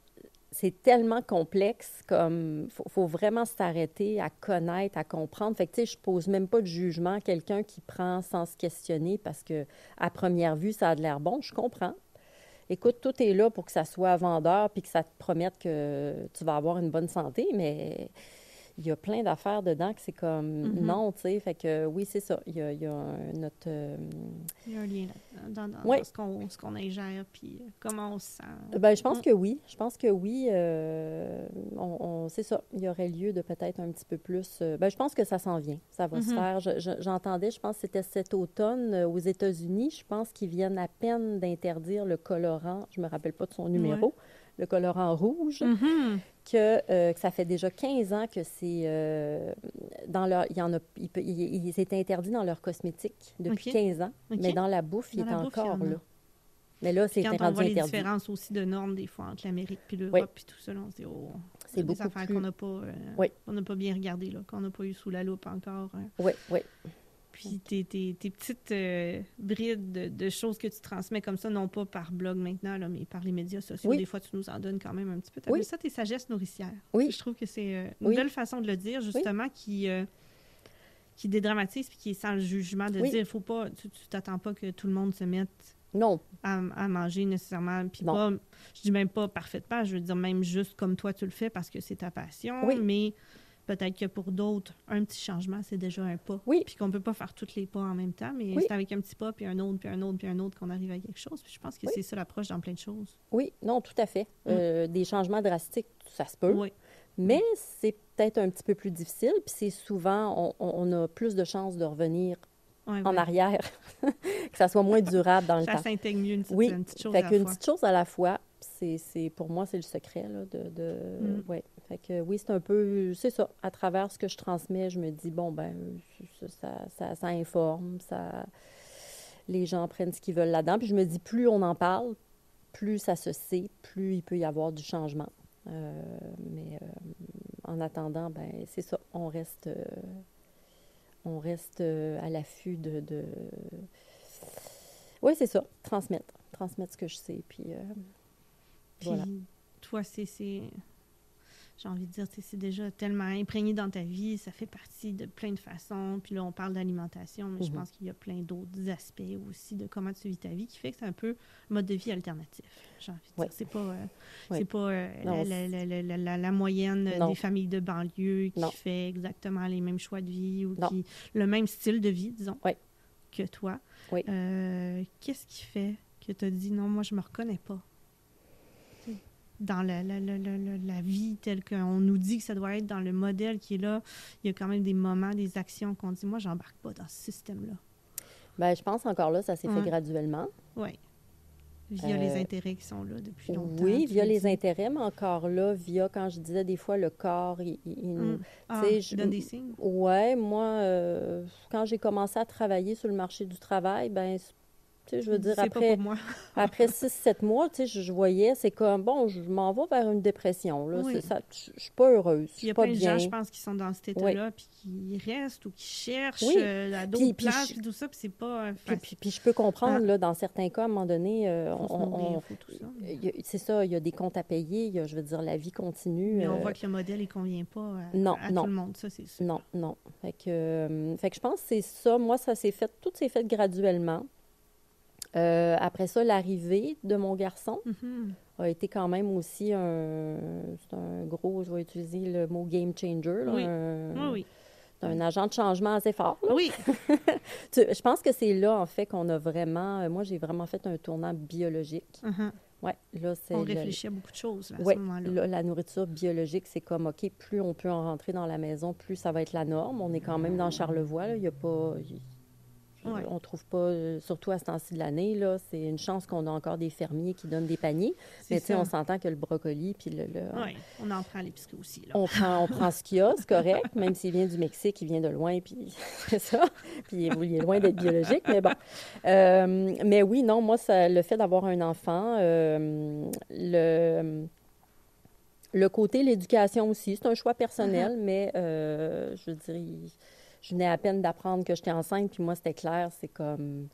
c'est tellement complexe, comme... Il faut, faut vraiment s'arrêter à connaître, à comprendre. Fait que, tu sais, je pose même pas de jugement à quelqu'un qui prend sans se questionner parce que à première vue, ça a de l'air bon. Je comprends. Écoute, tout est là pour que ça soit vendeur puis que ça te promette que tu vas avoir une bonne santé, mais... Il y a plein d'affaires dedans que c'est comme mm-hmm. non, tu sais. Fait que oui, c'est ça. Il y a, il y a un, notre... Euh... Il y a un lien là, dans, dans, oui. dans ce qu'on, ce qu'on ingère puis euh, comment on se sent. Ben, je pense mm. que oui. Je pense que oui. Euh, on, on, c'est ça. Il y aurait lieu de peut-être un petit peu plus... Euh, ben, je pense que ça s'en vient. Ça va mm-hmm. se faire. Je, je, j'entendais, je pense que c'était cet automne euh, aux États-Unis, je pense qu'ils viennent à peine d'interdire le colorant. Je me rappelle pas de son numéro. Ouais. Le colorant rouge, mm-hmm. que, euh, que ça fait déjà quinze ans que c'est euh, dans leur... Il y en a... Il, peut, il, il s'est interdit dans leur cosmétique depuis okay. quinze ans, okay. mais dans la bouffe, dans il est bouffe, encore il là. Mais là, c'est rendu interdit. Quand on voit interdit. les différences aussi de normes, des fois, entre l'Amérique et l'Europe, oui. puis tout ça, là, on se dit, oh, c'est beaucoup des affaires plus... qu'on n'a pas, euh, oui. on n'a pas bien regardées, là, qu'on n'a pas eu sous la loupe encore. Hein. Oui, oui. Puis tes, tes, tes petites euh, brides de, de choses que tu transmets comme ça, non pas par blog maintenant, là, mais par les médias sociaux. Oui. Des fois, tu nous en donnes quand même un petit peu. Tu as oui. vu ça, tes sagesses nourricières. Oui. Je trouve que c'est euh, une oui. belle façon de le dire, justement, oui. qui, euh, qui dédramatise puis qui est sans le jugement de oui. dire, faut pas, tu, tu t'attends pas que tout le monde se mette non. À, à manger nécessairement. Puis pas, je dis même pas parfaitement, je veux dire même juste comme toi tu le fais parce que c'est ta passion, oui. mais... Peut-être que pour d'autres, un petit changement, c'est déjà un pas. Oui. Puis qu'on ne peut pas faire tous les pas en même temps, mais oui. c'est avec un petit pas, puis un autre, puis un autre, puis un autre qu'on arrive à quelque chose. Puis je pense que oui. c'est ça l'approche dans plein de choses. Oui, non, tout à fait. Mm. Euh, des changements drastiques, ça se peut. Oui. Mais c'est peut-être un petit peu plus difficile, puis c'est souvent, on, on a plus de chances de revenir ouais, en ouais. arrière, que ça soit moins durable dans le ça temps. Ça s'intègre mieux une petite, Oui, une petite chose fait à la qu'une fois. petite chose à la fois, c'est, c'est, pour moi, c'est le secret, là, de... de Mm. ouais. Fait que oui, c'est un peu... C'est ça. À travers ce que je transmets, je me dis, bon, ben, ça, ça, ça, ça informe, ça... Les gens prennent ce qu'ils veulent là-dedans. Puis je me dis, plus on en parle, plus ça se sait, plus il peut y avoir du changement. Euh, mais euh, en attendant, ben c'est ça. On reste, euh, on reste euh, à l'affût de... de... Oui, c'est ça. Transmettre. Transmettre ce que je sais. Puis, euh, Puis voilà. toi, c'est... c'est... J'ai envie de dire, c'est déjà tellement imprégné dans ta vie, ça fait partie de plein de façons. Puis là, on parle d'alimentation, mais mm-hmm. je pense qu'il y a plein d'autres aspects aussi de comment tu vis ta vie qui fait que c'est un peu un mode de vie alternatif. J'ai envie de oui. dire, c'est pas, euh, oui. c'est pas euh, non, la, la, la, la, la, la moyenne non. des familles de banlieue qui non. fait exactement les mêmes choix de vie ou non. qui le même style de vie, disons, oui. que toi. Oui. Euh, qu'est-ce qui fait que tu as dit non, moi, je me reconnais pas dans la, la, la, la, la vie telle qu'on nous dit que ça doit être, dans le modèle qui est là, il y a quand même des moments, des actions qu'on dit, moi, j'embarque pas dans ce système-là. Bien, je pense encore là, ça s'est ouais. fait graduellement. Oui. Via euh, les intérêts qui sont là depuis longtemps. Oui, via les dis. intérêts, mais encore là, via, quand je disais des fois, le corps, il, il nous... Mm. Ah, je, donne des signes. Oui, moi, euh, quand j'ai commencé à travailler sur le marché du travail, ben tu sais, je veux dire, c'est après, pas pour moi. après six sept mois, tu sais, je, je voyais, c'est comme, bon, je m'en vais vers une dépression, là. Oui. Ça, je, je suis pas heureuse, je Il y a pas plein de bien. gens, je pense, qui sont dans cet état-là, oui. puis qui restent ou qui cherchent oui. euh, à d'autres puis, places, puis puis tout ça, puis c'est pas euh, puis, puis, puis je peux comprendre, ah. là, dans certains cas, à un moment donné, euh, faut on, se nourrir, on, faut tout ça. C'est ça, il y a des comptes à payer, il y a, je veux dire, la vie continue. Mais on euh, voit que le modèle, il convient pas à, non, à non. tout le monde, ça, c'est sûr. Non, non. Fait que, euh, fait que je pense que c'est ça. Moi, ça s'est fait, tout s'est fait graduellement. Euh, après ça, l'arrivée de mon garçon mm-hmm. a été quand même aussi un, c'est un gros, je vais utiliser le mot game changer, là, oui. un, oui, oui. un agent de changement assez fort. Là. Oui. tu, je pense que c'est là, en fait, qu'on a vraiment, moi, j'ai vraiment fait un tournant biologique. Uh-huh. Ouais, là, c'est on le, réfléchit à beaucoup de choses là, à ouais, ce moment-là. Là, la nourriture biologique, c'est comme, OK, plus on peut en rentrer dans la maison, plus ça va être la norme. On est quand même dans Charlevoix, là, il n'y a pas... Il, Ouais. On ne trouve pas, surtout à ce temps-ci de l'année, là, c'est une chance qu'on a encore des fermiers qui donnent des paniers. C'est mais tu sais, on s'entend que le brocoli, puis le... le oui, on en prend à l'épicerie aussi. Là. On prend, on prend ce qu'il y a, c'est correct, même s'il vient du Mexique, il vient de loin, puis c'est ça. Puis il est loin d'être biologique, mais bon. Euh, mais oui, non, moi, ça, le fait d'avoir un enfant, euh, le... Le côté, l'éducation aussi, c'est un choix personnel, uh-huh. mais euh, je veux dire... Il, je venais à peine d'apprendre que j'étais enceinte, puis moi, c'était clair, c'est comme...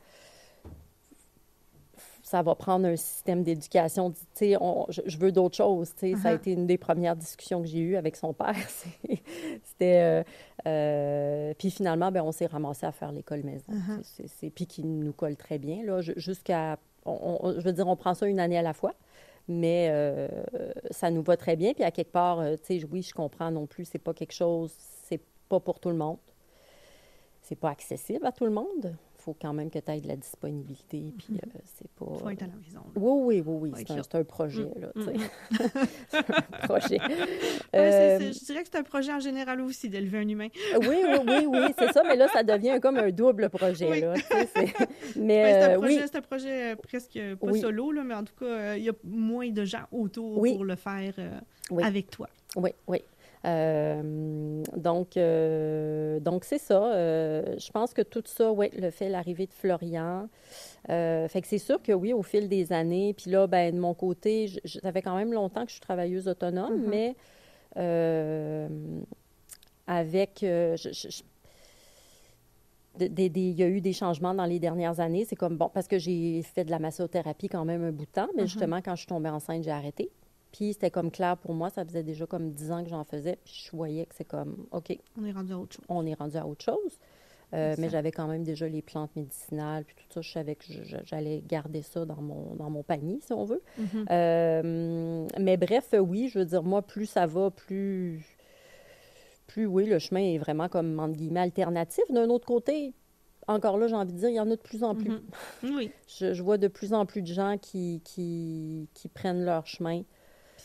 Ça va prendre un système d'éducation. Tu sais, je, je veux d'autres choses, tu sais. Uh-huh. Ça a été une des premières discussions que j'ai eues avec son père. C'était... Euh, euh, puis finalement, ben, on s'est ramassé à faire l'école maison. Uh-huh. C'est, c'est, puis qui nous colle très bien, là, jusqu'à... On, on, je veux dire, on prend ça une année à la fois, mais euh, ça nous va très bien. Puis à quelque part, tu sais, oui, je comprends non plus, c'est pas quelque chose... C'est pas pour tout le monde. C'est pas accessible à tout le monde. Il faut quand même que tu aies de la disponibilité. Puis, mm-hmm. euh, c'est pas... Il faut être à la maison. Là. Oui, oui, oui, oui. C'est un, c'est un projet, mm-hmm. là, tu sais. C'est un projet. euh... Ouais, c'est, c'est, je dirais que c'est un projet en général aussi, d'élever un humain. oui, oui, oui, oui, c'est ça. Mais là, ça devient comme un double projet, oui. là. Tu sais, c'est... Mais, ouais, c'est, un euh, projet, oui. c'est un projet euh, presque pas oui. solo, là, mais en tout cas, il euh, y a moins de gens autour oui. pour le faire euh, oui. avec toi. Oui, oui. Euh, donc, euh, donc c'est ça. Euh, je pense que tout ça, oui, le fait, l'arrivée de Florian, euh, fait que c'est sûr que oui, au fil des années, puis là, ben de mon côté, je, je, ça fait quand même longtemps que je suis travailleuse autonome, mm-hmm. mais euh, avec... Euh, je, je, il y a eu des changements dans les dernières années. C'est comme, bon, parce que j'ai fait de la massothérapie quand même un bout de temps, mais mm-hmm. justement, quand je suis tombée enceinte, j'ai arrêté. Puis c'était comme clair pour moi, ça faisait déjà comme dix ans que j'en faisais, puis je voyais que c'est comme, OK. On est rendu à autre chose. On est rendu à autre chose. Euh, mais j'avais quand même déjà les plantes médicinales, puis tout ça, je savais que je, j'allais garder ça dans mon, dans mon panier, si on veut. Mm-hmm. Euh, mais bref, oui, je veux dire, moi, plus ça va, plus, plus, oui, le chemin est vraiment comme, entre guillemets, alternatif. D'un autre côté, encore là, j'ai envie de dire, il y en a de plus en plus. Mm-hmm. Oui. je, je vois de plus en plus de gens qui, qui, qui prennent leur chemin.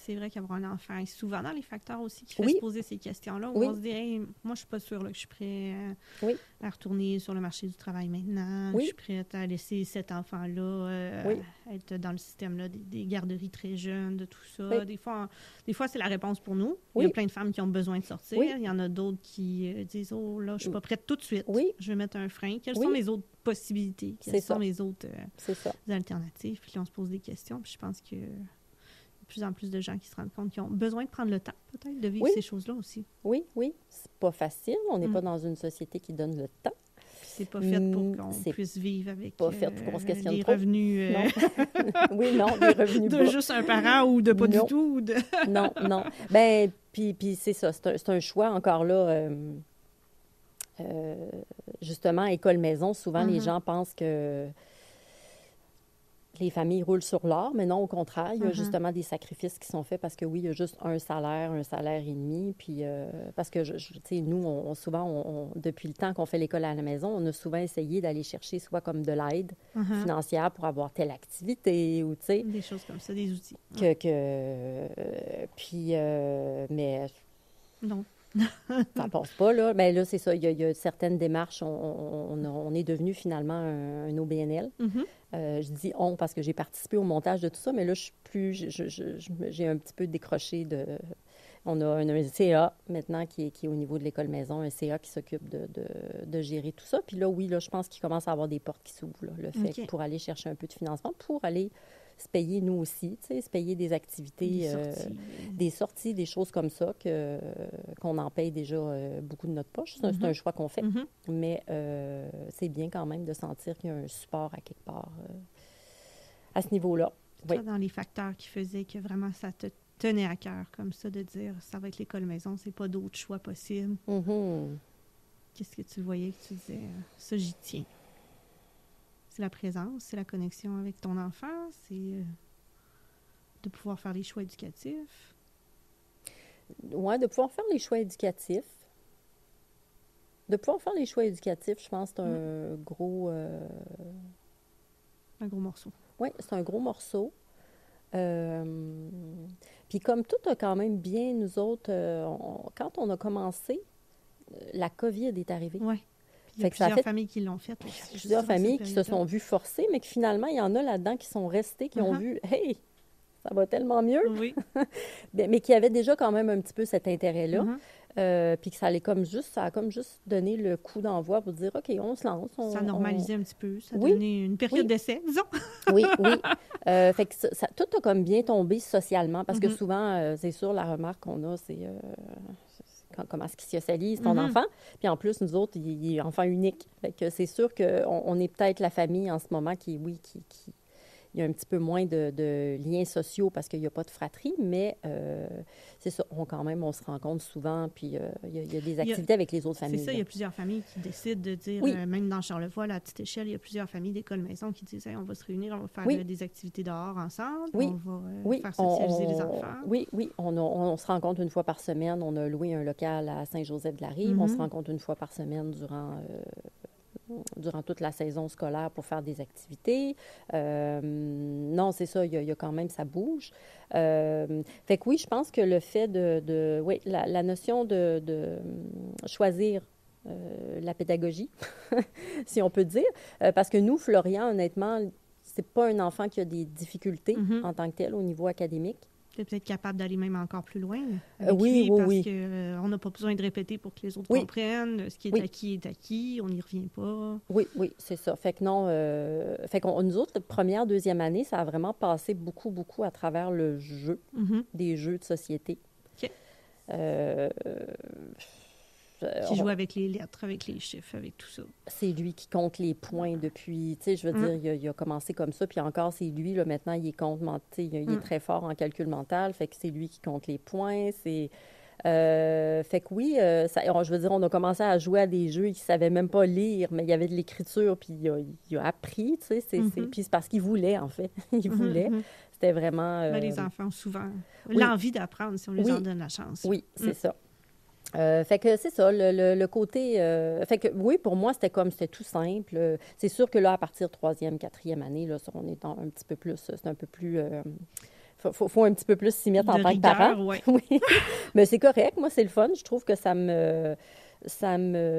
c'est vrai qu'avoir un enfant est souvent dans les facteurs aussi qui fait Oui. se poser ces questions-là, où Oui. on se dit hey, moi, je suis pas sûre là, que je suis prête à, Oui. à retourner sur le marché du travail maintenant, Oui. que je suis prête à laisser cet enfant-là euh, Oui. être dans le système-là des, des garderies très jeunes, de tout ça. Oui. Des fois, des fois, c'est la réponse pour nous. Oui. Il y a plein de femmes qui ont besoin de sortir. Oui. Il y en a d'autres qui euh, disent oh là, je suis pas prête tout de suite. Oui. Je vais mettre un frein. Quelles Oui. sont mes autres possibilités? Quelles C'est sont ça. mes autres euh, C'est ça. alternatives? Puis là, on se pose des questions. Puis je pense que de plus en plus de gens qui se rendent compte qu'ils ont besoin de prendre le temps, peut-être, de vivre Oui. ces choses-là aussi. Oui, oui. C'est pas facile. On n'est Mm. pas dans une société qui donne le temps. Puis c'est pas fait pour Mm, qu'on c'est puisse vivre avec pas fait pour qu'on se questionne des trop. revenus euh, Non. Oui, non, des revenus de bas. juste un parent ou de pas Non. du tout. Ou de... Non, non. Ben, puis, puis c'est ça. C'est un, c'est un choix encore là. euh, euh, justement, école-maison, souvent les Mhm. gens pensent que les familles roulent sur l'or, mais non, au contraire, il y a Mhm. justement des sacrifices qui sont faits parce que oui, il y a juste un salaire, un salaire et demi, puis euh, parce que, je, je- tu sais, nous, on, on- souvent, on- on- depuis le temps qu'on fait l'école à la maison, on a souvent essayé d'aller chercher soit comme de l'aide Mhm. financière pour avoir telle activité ou, tu sais, Des choses comme ça, des outils. que, que euh, puis, euh, mais Non. ça passe pas, là. Bien là, c'est ça, il y, a, il y a certaines démarches, on, on, on a- on est devenu finalement un, un O B N L. Mhm. Euh, je dis on parce que j'ai participé au montage de tout ça, mais là, je suis plus, je- je- je- je me- j'ai un petit peu décroché de... On a un, un C A maintenant qui est, qui est au niveau de l'école-maison, un C A qui s'occupe de, de, de gérer tout ça. Puis là, oui, là, je pense qu'il commence à avoir des portes qui s'ouvrent, là, le fait OK. que pour aller chercher un peu de financement, pour aller se payer nous aussi, tu sais, se payer des activités, Des euh, sorties. des sorties, des choses comme ça, que, qu'on en paye déjà euh, beaucoup de notre poche. C'est un, c'est un Mhm. choix qu'on fait. Mhm. Mais euh, c'est bien quand même de sentir qu'il y a un support à quelque part euh, à ce niveau-là. Oui. Toi, dans les facteurs qui faisaient que vraiment ça te tenait à cœur, comme ça, de dire ça va être l'école-maison, c'est pas d'autre choix possible. Mhm. Qu'est-ce que tu voyais que tu disais, euh, ça, j'y tiens? C'est la présence, c'est la connexion avec ton enfant, c'est euh, de pouvoir faire les choix éducatifs. Ouais, de pouvoir faire les choix éducatifs. De pouvoir faire les choix éducatifs, je pense que c'est un gros... euh, Un gros morceau. Oui, c'est un gros morceau. Euh, Puis comme tout a quand même bien, nous autres, euh, on- quand on a commencé, euh, la COVID est arrivée. Oui. Il y Fait a que ça a plusieurs fait familles qui l'ont fait aussi. Plusieurs durant cette familles qui se période-là. sont vues forcées, mais que finalement, il y en a là-dedans qui sont restées, qui ont Mhm. vu « Hey, ça va tellement mieux! Oui. » Mais qui avaient déjà quand même un petit peu cet intérêt-là. Mhm. Euh, puis que ça allait comme juste, ça a comme juste donné le coup d'envoi pour dire, OK, on se lance. On, Ça a normalisé un petit peu. Ça a Oui. donné une période Oui. d'essai, disons. on- Oui, oui. Euh, fait que ça, ça- tout a comme bien tombé socialement, parce que Mhm. souvent, euh, c'est sûr, la remarque qu'on a, c'est euh, c'est quand- comment est-ce qu'il socialise ton Mhm. enfant. Puis en plus, nous autres, il, il est enfant unique. Fait que c'est sûr qu'on on est peut-être la famille en ce moment qui, oui, qui... qui il y a un petit peu moins de, de liens sociaux parce qu'il n'y a pas de fratrie, mais euh, c'est ça, on, quand même, on se rencontre souvent, puis euh, il, y a, il y a des y a- activités avec les autres C'est familles. ça, il y là. a plusieurs familles qui décident de dire, Oui. euh, même dans Charlevoix, là, à petite échelle, il y a plusieurs familles d'école-maison qui disent hey, on va se réunir, on va faire Oui. euh, des activités dehors ensemble, Oui. on va euh, Oui, faire on, socialiser les on- enfants. oui, oui, on, a- on se rencontre une fois par semaine. On a loué un local à Saint-Joseph-de-la-Rive. On Mhm. se rencontre une fois par semaine durant, euh, durant toute la saison scolaire pour faire des activités. Euh, non, c'est ça, il y, a, il y a quand même, ça bouge. Euh, fait que oui, je pense que le fait de, de oui, la, la notion de, de choisir euh, la pédagogie, si on peut dire, euh, parce que nous, Florian, honnêtement, c'est pas un enfant qui a des difficultés Mhm. en tant que tel au niveau académique. Tu es peut-être capable d'aller même encore plus loin Euh, avec oui, lui, oui, parce oui. qu'on n'a pas besoin de répéter pour que les autres Oui. comprennent. Ce qui est Oui. acquis est acquis, on n'y revient pas. Oui, oui, c'est ça. Fait que non, euh, fait qu'on nous autres, première, deuxième année, ça a vraiment passé beaucoup, beaucoup à travers le jeu, Mhm. des jeux de société. OK. Euh, euh, Qui on- joue avec les lettres, avec les chiffres, avec tout ça. c'est lui qui compte les points depuis, tu sais, je veux Mm. dire, il a, il a commencé comme ça, puis encore, c'est lui, là, maintenant, il est compte, ment- tu sais, il, il est Mm. très fort en calcul mental, fait que c'est lui qui compte les points, c'est... euh, fait que oui, euh, ça- on- je veux dire, on a commencé à jouer à des jeux, il ne savait même pas lire, mais il y avait de l'écriture, puis il a, il a appris, tu sais, c'est, c'est- Mhm. puis c'est parce qu'il voulait, en fait, il Mhm, voulait, mhm. c'était vraiment... euh, Ben, les enfants ont souvent oui. l'envie d'apprendre si on les Oui. en donne la chance. Oui, c'est Mm. ça. Euh, fait que c'est ça, le, le- le côté... euh, fait que oui, pour moi, c'était comme, c'était tout simple. Euh, C'est sûr que là, à partir de troisième, quatrième année, là, ça, on est en- un petit peu plus, c'est un peu plus euh, faut, faut, faut un petit peu plus s'y mettre de en tant rigueur, que parent. Ouais. Oui, mais c'est correct. Moi, c'est le fun. Je trouve que ça me, ça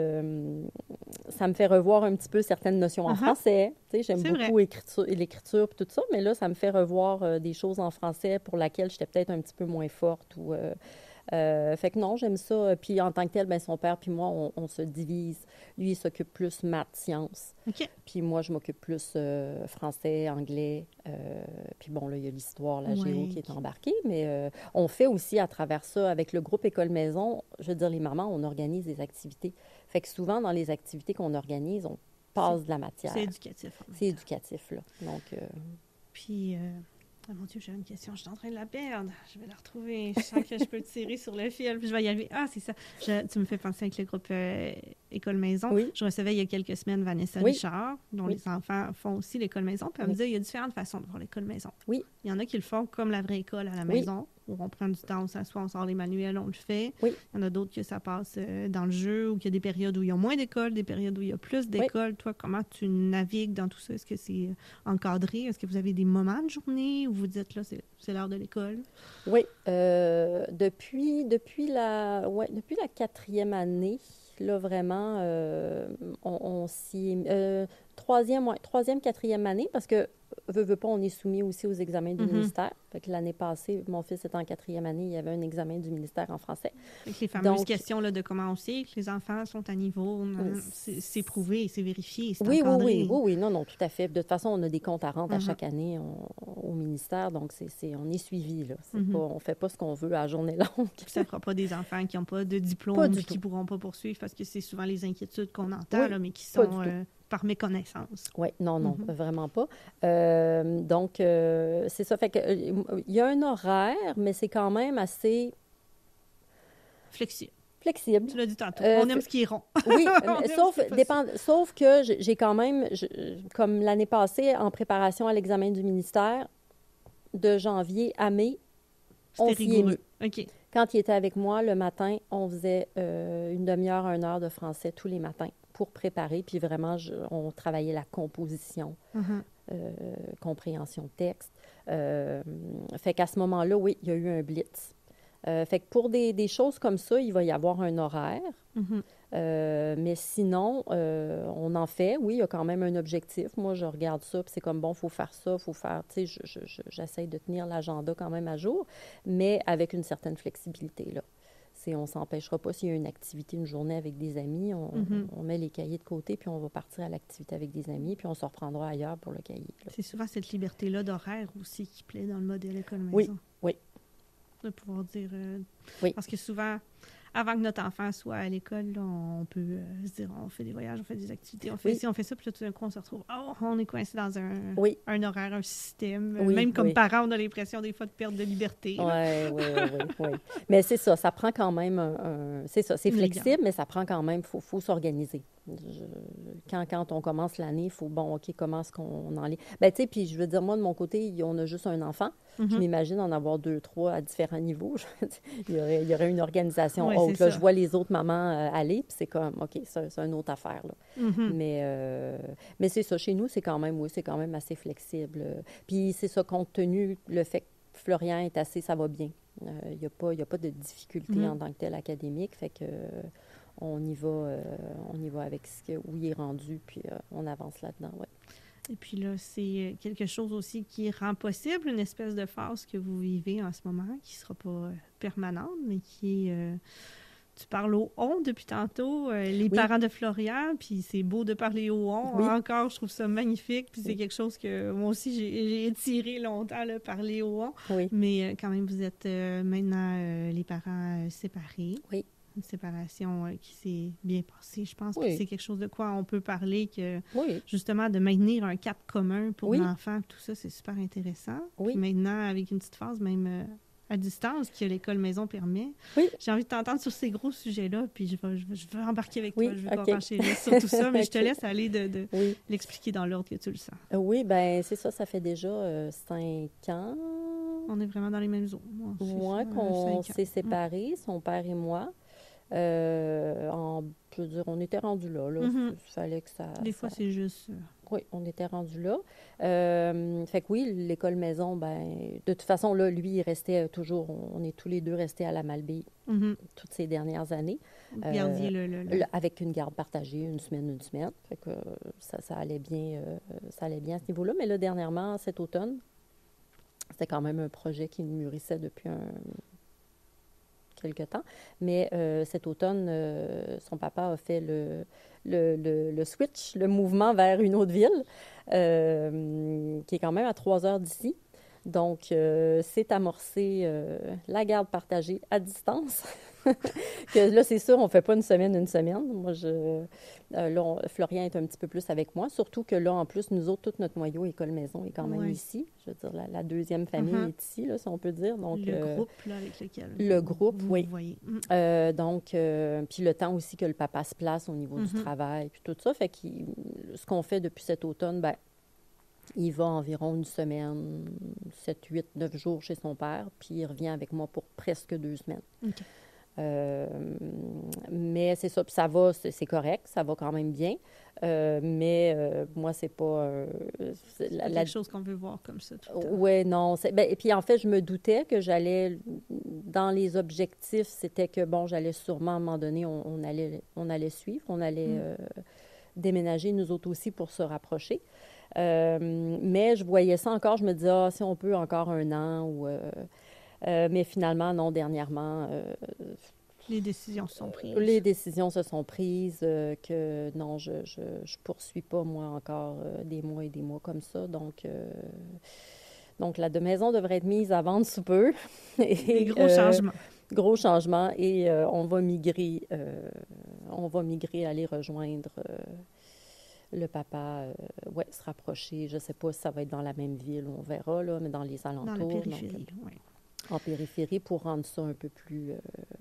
me, ça me fait revoir un petit peu certaines notions en Uh-huh. français. Tu sais, j'aime C'est beaucoup écriture, l'écriture et tout ça, mais là, ça me fait revoir euh, des choses en français pour lesquelles j'étais peut-être un petit peu moins forte ou... Euh, Euh, fait que non, j'aime ça. Puis en tant que tel, ben, son père puis moi, on, on se divise. Lui, il s'occupe plus maths, sciences. OK. Puis moi, je m'occupe plus euh, français, anglais. Euh, puis bon, là, il y a l'histoire, la géo Ouais. qui est embarquée. Mais euh, on fait aussi à travers ça, avec le groupe École Maison, je veux dire, les mamans, on organise des activités. Fait que souvent, dans les activités qu'on organise, on passe de la matière. C'est éducatif. C'est éducatif, là. Donc... Euh... Puis... Euh... Oh mon Dieu, j'ai une question, je suis en train de la perdre. Je vais la retrouver. Je sens que je peux tirer sur le fil, puis je vais y arriver. Ah, c'est ça. Je, tu me fais penser avec le groupe euh, École Maison. Oui. Je recevais il y a quelques semaines Vanessa Oui. Richard, dont Oui. les enfants font aussi l'école maison. Puis elle Oui. me disait, il y a différentes façons de voir l'école maison. Oui. Il y en a qui le font comme la vraie école à la Oui. maison, où on prend du temps, on s'assoit, on sort les manuels, on le fait. Oui. Il y en a d'autres que ça passe euh, dans le jeu, ou qu'il y a des périodes où il y a moins d'écoles, des périodes où il y a plus d'écoles. Oui. Toi, comment tu navigues dans tout ça? Est-ce que c'est encadré? Est-ce que vous avez des moments de journée où vous dites, là, c'est, c'est l'heure de l'école? Oui. Euh, depuis, depuis, la, ouais, depuis la quatrième année, là, vraiment, euh, on, on s'y est... Euh, troisième, ouais, troisième, quatrième année, parce que, veut, veut pas, on est soumis aussi aux examens du mm-hmm. ministère. Fait que l'année passée, mon fils était en quatrième année, il y avait un examen du ministère en français. Avec les fameuses Donc, questions là, de comment on sait que les enfants sont à niveau, c'est, c'est prouvé, c'est vérifié, c'est oui, encadré. Oui, oui, oui, oui, non, non, tout à fait. De toute façon, on a des comptes à rendre mm-hmm. à chaque année on, au ministère, donc c'est, c'est, on est suivi, là. C'est mm-hmm. pas, on fait pas ce qu'on veut à journée longue. Ça ne fera pas des enfants qui n'ont pas de diplôme, pas qui ne pourront pas poursuivre, parce que c'est souvent les inquiétudes qu'on entend, oui, là, mais qui sont... par méconnaissance. Oui, non, non, mm-hmm. vraiment pas. Euh, donc, euh, c'est ça. Fait que il euh, y a un horaire, mais c'est quand même assez... Flexible. Flexible. Tu l'as dit tantôt. Euh, on aime ce qui est rond. Oui, sauf, dépend, sauf que j'ai quand même, je, comme l'année passée, en préparation à l'examen du ministère, de janvier à mai, C'était on s'y rigoureux. Est mis. OK. Quand il était avec moi, le matin, on faisait euh, une demi-heure, une heure de français tous les matins pour préparer. Puis vraiment, je, on travaillait la composition, mm-hmm. euh, compréhension de texte. Euh, fait qu'à ce moment-là, oui, il y a eu un blitz. Euh, fait que pour des, des choses comme ça, il va y avoir un horaire. Mm-hmm. Euh, mais sinon, euh, on en fait. Oui, il y a quand même un objectif. Moi, je regarde ça, puis c'est comme, bon, il faut faire ça, il faut faire... Tu sais, je, je, je, j'essaie de tenir l'agenda quand même à jour, mais avec une certaine flexibilité, là. C'est, on ne s'empêchera pas s'il y a une activité, une journée avec des amis, on, mm-hmm. on met les cahiers de côté, puis on va partir à l'activité avec des amis, puis on se reprendra ailleurs pour le cahier. Là. C'est souvent cette liberté-là d'horaire aussi qui plaît dans le modèle école maison. Oui, oui. De pouvoir dire... Euh, oui. Parce que souvent, avant que notre enfant soit à l'école, là, on peut euh, se dire, on fait des voyages, on fait des activités, on fait oui. ci, on fait ça, puis là, tout d'un coup, on se retrouve, oh, on est coincé dans un, oui. un horaire, un système. Oui, Même comme oui. parents, on a l'impression des fois de perdre de liberté. Oui, oui, oui, oui. Mais c'est ça, ça prend quand même un... un c'est ça, c'est flexible, mais ça prend quand même, il faut, faut s'organiser. Je, quand, quand on commence l'année, il faut, bon, OK, comment est-ce qu'on en lit? Ben, tu sais, puis je veux dire, moi, de mon côté, on a juste un enfant. Mm-hmm. Je m'imagine en avoir deux, trois à différents niveaux. il, y aurait, il y aurait une organisation ouais, autre. Là, je vois les autres mamans euh, aller, puis c'est comme, OK, c'est, c'est une autre affaire. Là. Mm-hmm. Mais, euh, mais c'est ça, chez nous, c'est quand même, oui, c'est quand même assez flexible. Puis c'est ça, compte tenu le fait que Florian est assez, ça va bien. Il euh, n'y a, a pas de difficulté mm-hmm. en tant que tel académique, fait que... Euh, On y va, euh, on y va avec ce que, où il est rendu, puis euh, on avance là-dedans, oui. Et puis là, c'est quelque chose aussi qui rend possible une espèce de phase que vous vivez en ce moment, qui ne sera pas euh, permanente, mais qui est... Euh, tu parles au « on » depuis tantôt, euh, les oui. parents de Florian, puis c'est beau de parler au « on oui. ». Encore, je trouve ça magnifique, puis c'est oui. quelque chose que moi aussi, j'ai, j'ai étiré longtemps, là, parler au « on oui. ». Mais euh, quand même, vous êtes euh, maintenant euh, les parents euh, séparés. Oui. Une séparation euh, qui s'est bien passée, je pense. Oui. Puis c'est quelque chose de quoi on peut parler, que oui. justement, de maintenir un cap commun pour oui. l'enfant, tout ça, c'est super intéressant. Oui. Puis maintenant, avec une petite phase, même euh, à distance, que l'école maison permet, oui. j'ai envie de t'entendre sur ces gros sujets-là, puis je vais, je vais, je vais embarquer avec oui. toi, je vais okay. pas enchaîner sur tout ça, mais okay. je te laisse aller de, de oui. l'expliquer dans l'ordre que tu le sens. Euh, oui, bien, c'est ça, ça fait déjà euh, cinq ans. On est vraiment dans les mêmes zones. Moi, qu'on s'est séparés, son père et moi. Euh, en, je veux dire, on était rendus là. là. Mm-hmm. Il fallait que ça... Des ça... fois, c'est juste... Euh, oui, on était rendu là. Euh, fait que oui, l'école maison, ben, de toute façon, là, lui, il restait toujours, on est tous les deux restés à la Malbaie Mm-hmm. toutes ces dernières années. Vous gardiez Euh, le, le, le... le- avec une garde partagée, une semaine, une semaine. Fait que euh, ça, ça allait bien, euh, ça allait bien à ce niveau-là. Mais là, dernièrement, cet automne, c'était quand même un projet qui mûrissait depuis un, quelque temps. Mais euh, cet automne, euh, son papa a fait le, le, le, le switch, le mouvement vers une autre ville, euh, qui est quand même à trois heures d'ici. Donc, euh, c'est amorcé euh, la garde partagée à distance. que là, c'est sûr, on ne fait pas une semaine, une semaine. Moi, je, euh, là, on, Florian est un petit peu plus avec moi, surtout que là, en plus, nous autres, tout notre noyau école-maison est quand même Ouais. ici. Je veux dire, la, la deuxième famille Uh-huh. est ici, là, si on peut dire. Donc, le euh, groupe là, avec lequel le vous, groupe, vous oui. voyez. Mm. Euh, donc, euh, puis le temps aussi que le papa se place au niveau Mm-hmm. du travail, puis tout ça. Fait que ce qu'on fait depuis cet automne, ben il va environ une semaine, sept, huit, neuf jours chez son père, puis il revient avec moi pour presque deux semaines. Okay. Euh, mais c'est ça, puis ça va, c'est, c'est correct, ça va quand même bien. Euh, mais euh, moi, c'est pas... Euh, c'est la, quelque la... chose qu'on veut voir comme ça tout le temps. Oui, non. C'est, ben, et puis en fait, je me doutais que j'allais... Dans les objectifs, c'était que, bon, j'allais sûrement, à un moment donné, on, on, allait, on allait suivre, on allait mm. euh, déménager, nous autres aussi, pour se rapprocher. Euh, mais je voyais ça encore, je me disais, ah, si on peut encore un an, ou, euh, euh, mais finalement, non, dernièrement... Euh, les décisions se sont prises. Les décisions se sont prises, euh, que non, je ne je, je poursuis pas, moi, encore euh, des mois et des mois comme ça. Donc, euh, donc la de maison devrait être mise à vendre sous peu. Et, des gros euh, changements. Gros changements, et euh, on va migrer, euh, on va migrer, aller rejoindre... Euh, le papa, euh, ouais, se rapprocher. Je ne sais pas si ça va être dans la même ville, on verra, là, mais dans les alentours. Dans la périphérie, oui. En périphérie, pour rendre ça un peu plus... Euh...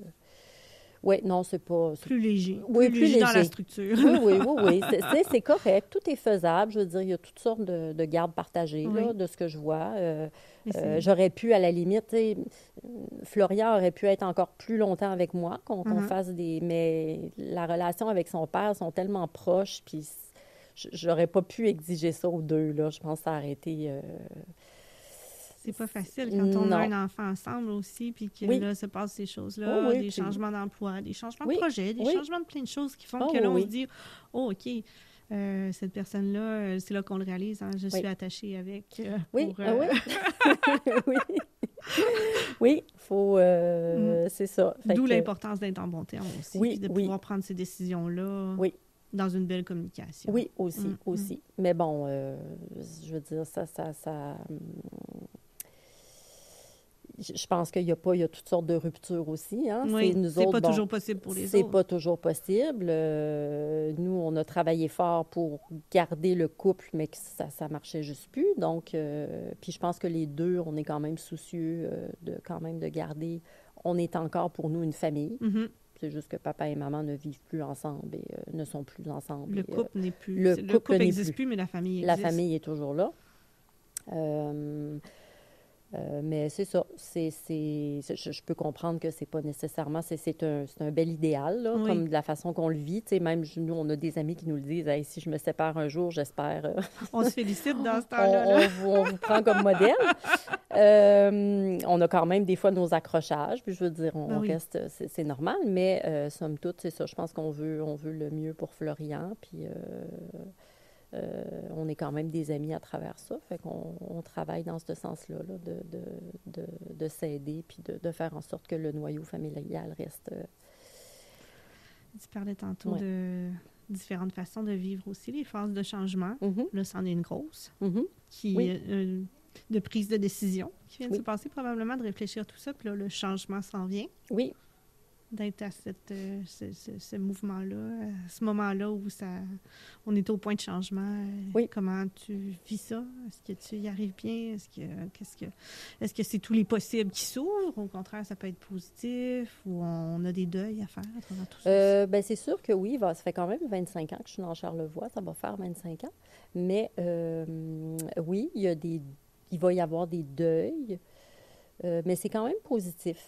Oui, non, c'est pas... C'est... Plus léger. Oui, plus, plus léger. Dans la structure. Oui, oui, oui, oui. C'est, c'est, c'est correct. Tout est faisable. Je veux dire, il y a toutes sortes de, de gardes partagées, oui. là, de ce que je vois. Euh, euh, j'aurais pu, à la limite, Florian aurait pu être encore plus longtemps avec moi, qu'on, qu'on uh-huh. fasse des... Mais la relation avec son père sont tellement proches, puis... J'aurais pas pu exiger ça aux deux, là. Je pense que ça a été... Euh... C'est pas facile quand on non. a un enfant ensemble aussi, puis que oui. là, se passent ces choses-là, oh, oui, des puis... changements d'emploi, des changements oui. de projet, des oui. changements de plein de choses qui font oh, que là, on oui. se dit, oh, OK, euh, cette personne-là, c'est là qu'on le réalise, hein, je oui. suis attachée avec. Euh, oui, pour, euh... ah, oui. oui. Oui, faut, euh, mm. c'est ça. Fait D'où que... l'importance d'être en bon terme aussi, oui, puis de oui. pouvoir prendre ces décisions-là. Oui. Dans une belle communication. Oui, aussi, mmh, aussi. Mmh. Mais bon, euh, je veux dire, ça, ça, ça... Je pense qu'il y a pas, il y a toutes sortes de ruptures aussi. Hein? Oui, c'est, nous c'est autres, pas bon, toujours possible pour les c'est autres. C'est pas toujours possible. Euh, nous, on a travaillé fort pour garder le couple, mais que ça, ça marchait juste plus. Donc, euh, puis je pense que les deux, on est quand même soucieux euh, de quand même de garder... On est encore pour nous une famille. Mmh. C'est juste que papa et maman ne vivent plus ensemble et euh, ne sont plus ensemble. Le et, couple euh, n'est plus. Le le couple, couple n'existe plus. plus, mais la famille existe. La famille est toujours là. Euh, euh, mais c'est ça. C'est, c'est, je, je peux comprendre que c'est pas nécessairement... C'est, c'est, un, c'est un bel idéal, là, oui. comme de la façon qu'on le vit. T'sais, même nous, on a des amis qui nous le disent. Hey, si je me sépare un jour, j'espère... Euh, on se félicite dans ce temps-là. on, on, vous, on vous prend comme modèle. Euh, on a quand même des fois nos accrochages, puis je veux dire, on, ben oui. reste, c'est, c'est normal, mais euh, somme toute, c'est ça. Je pense qu'on veut, on veut le mieux pour Florian, puis euh, euh, on est quand même des amis à travers ça, fait qu'on on travaille dans ce sens-là, là, de, de, de, de s'aider, puis de, de faire en sorte que le noyau familial reste... Euh... Tu parlais tantôt ouais. de différentes façons de vivre aussi, les phases de changement. Mm-hmm. Là, c'en est une grosse, mm-hmm. qui... Oui. Euh, de prise de décision qui vient de oui. se passer, probablement de réfléchir tout ça, puis là, le changement s'en vient. Oui. D'être à cette, euh, ce, ce, ce mouvement-là, à ce moment-là où ça, on est au point de changement. Oui. Comment tu vis ça? Est-ce que tu y arrives bien? Est-ce que, qu'est-ce que, est-ce que c'est tous les possibles qui s'ouvrent? Au contraire, ça peut être positif ou on a des deuils à faire à travers tout ça? Euh, bien, c'est sûr que oui. Ça fait quand même vingt-cinq ans que je suis dans Charlevoix. Ça va faire vingt-cinq ans. Mais euh, oui, il y a des... Il va y avoir des deuils, euh, mais c'est quand même positif.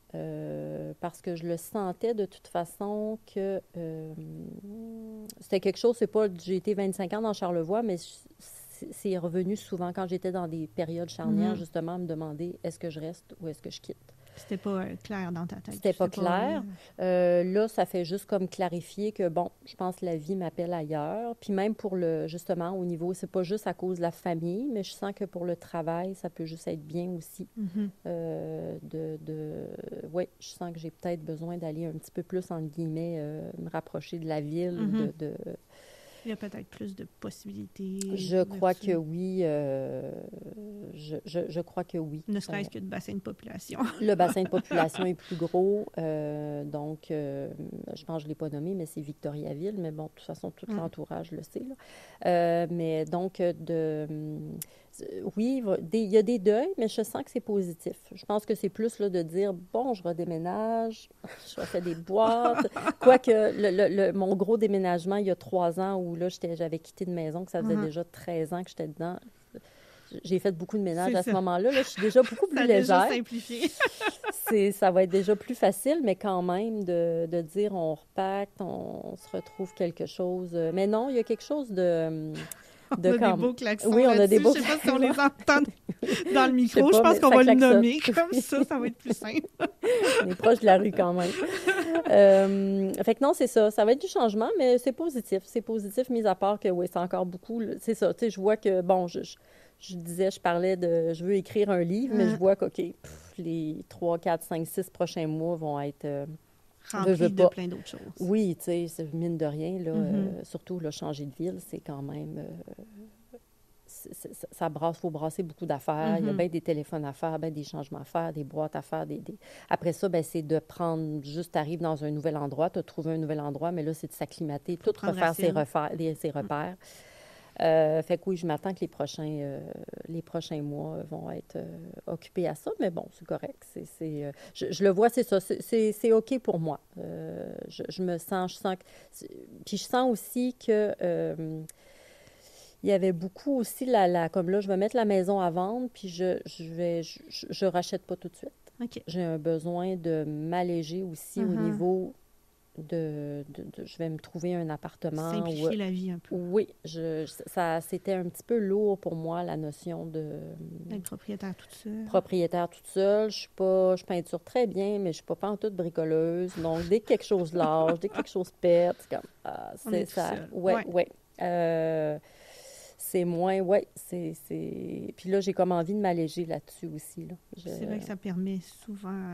Euh, parce que je le sentais de toute façon que euh, c'était quelque chose, c'est pas, j'ai été vingt-cinq ans dans Charlevoix, mais c'est, c'est revenu souvent quand j'étais dans des périodes charnières, mm-hmm. justement, à me demander est-ce que je reste ou est-ce que je quitte. C'était pas euh, clair dans ta tête. C'était pas clair. Pas... Euh, là, ça fait juste comme clarifier que, bon, je pense que la vie m'appelle ailleurs. Puis même pour le, justement, au niveau, c'est pas juste à cause de la famille, mais je sens que pour le travail, ça peut juste être bien aussi. Mm-hmm. Euh, de, de... Oui, je sens que j'ai peut-être besoin d'aller un petit peu plus, entre guillemets, euh, me rapprocher de la ville. Mm-hmm. de, de... Il y a peut-être plus de possibilités. Je crois que oui. Euh, je, je, je crois que oui. Ne serait-ce euh, que le bassin de population. Le bassin de population est plus gros. Euh, donc, euh, je pense que je ne l'ai pas nommé, mais c'est Victoriaville. Mais bon, de toute façon, tout mm. l'entourage le sait. Là. Euh, mais donc, de, oui, il y a des deuils, mais je sens que c'est positif. Je pense que c'est plus là, de dire, bon, je redéménage, je refais des boîtes. Quoique, le, le, le, mon gros déménagement, il y a trois ans, où là, j'étais, j'avais quitté de maison, que ça faisait uh-huh. déjà treize ans que j'étais dedans. J'ai fait beaucoup de ménage c'est à ça. Ce moment-là. Là, je suis déjà beaucoup plus ça légère. Ça a déjà simplifié. c'est, ça va être déjà plus facile, mais quand même, de, de dire on repacte, on, on se retrouve quelque chose. Mais non, il y a quelque chose de... On a quand... des beaux klaxons oui, on a des beaux Je ne sais pas si on les entend dans le micro. Je, pas, je pense qu'on va le nommer ça. Comme ça. Ça va être plus simple. On est proche de la rue quand même. euh, fait que non, c'est ça. Ça va être du changement, mais c'est positif. C'est positif, mis à part que, oui, c'est encore beaucoup... C'est ça. Tu sais, je vois que, bon, je, je, je disais, je parlais de... Je veux écrire un livre, mm. mais je vois que, OK, pff, les trois, quatre, cinq, six prochains mois vont être... Euh, rempli de pas. Plein d'autres choses. Oui, tu sais, c'est mine de rien, là, mm-hmm. euh, surtout, là, changer de ville, c'est quand même... Euh, c'est, c'est, ça brasse, il faut brasser beaucoup d'affaires. Mm-hmm. Il y a bien des téléphones à faire, bien des changements à faire, des boîtes à faire. Des, des... Après ça, bien, c'est de prendre... Juste, t'arrives dans un nouvel endroit, tu as trouvé un nouvel endroit, mais là, c'est de s'acclimater, tout refaire ses, refaire, les, ses repères. Mm-hmm. Euh, fait que oui, je m'attends que les prochains, euh, les prochains mois vont être euh, occupés à ça, mais bon, c'est correct. C'est, c'est, euh, je, je le vois, c'est ça. C'est, c'est, c'est OK pour moi. Euh, je, je me sens, je sens que... Puis je sens aussi que... Euh, il y avait beaucoup aussi, la, la, comme là, je vais mettre la maison à vendre, puis je je vais, je, je, je rachète pas tout de suite. Okay. J'ai un besoin de m'alléger aussi uh-huh. au niveau... De, de, de, je vais me trouver un appartement. Simplifier où, la vie un peu. Oui, je, ça, c'était un petit peu lourd pour moi, la notion de... D'être propriétaire toute seule. Propriétaire toute seule. Je suis pas... Je peinture très bien, mais je suis pas pantoute bricoleuse. Donc, dès que quelque chose lâche, dès que quelque chose pète, c'est comme... Ah, c'est On est ça. Oui, oui. Ouais. Euh, c'est moins... Oui, c'est, c'est... Puis là, j'ai comme envie de m'alléger là-dessus aussi. Là. Je... C'est vrai que ça permet souvent... Euh...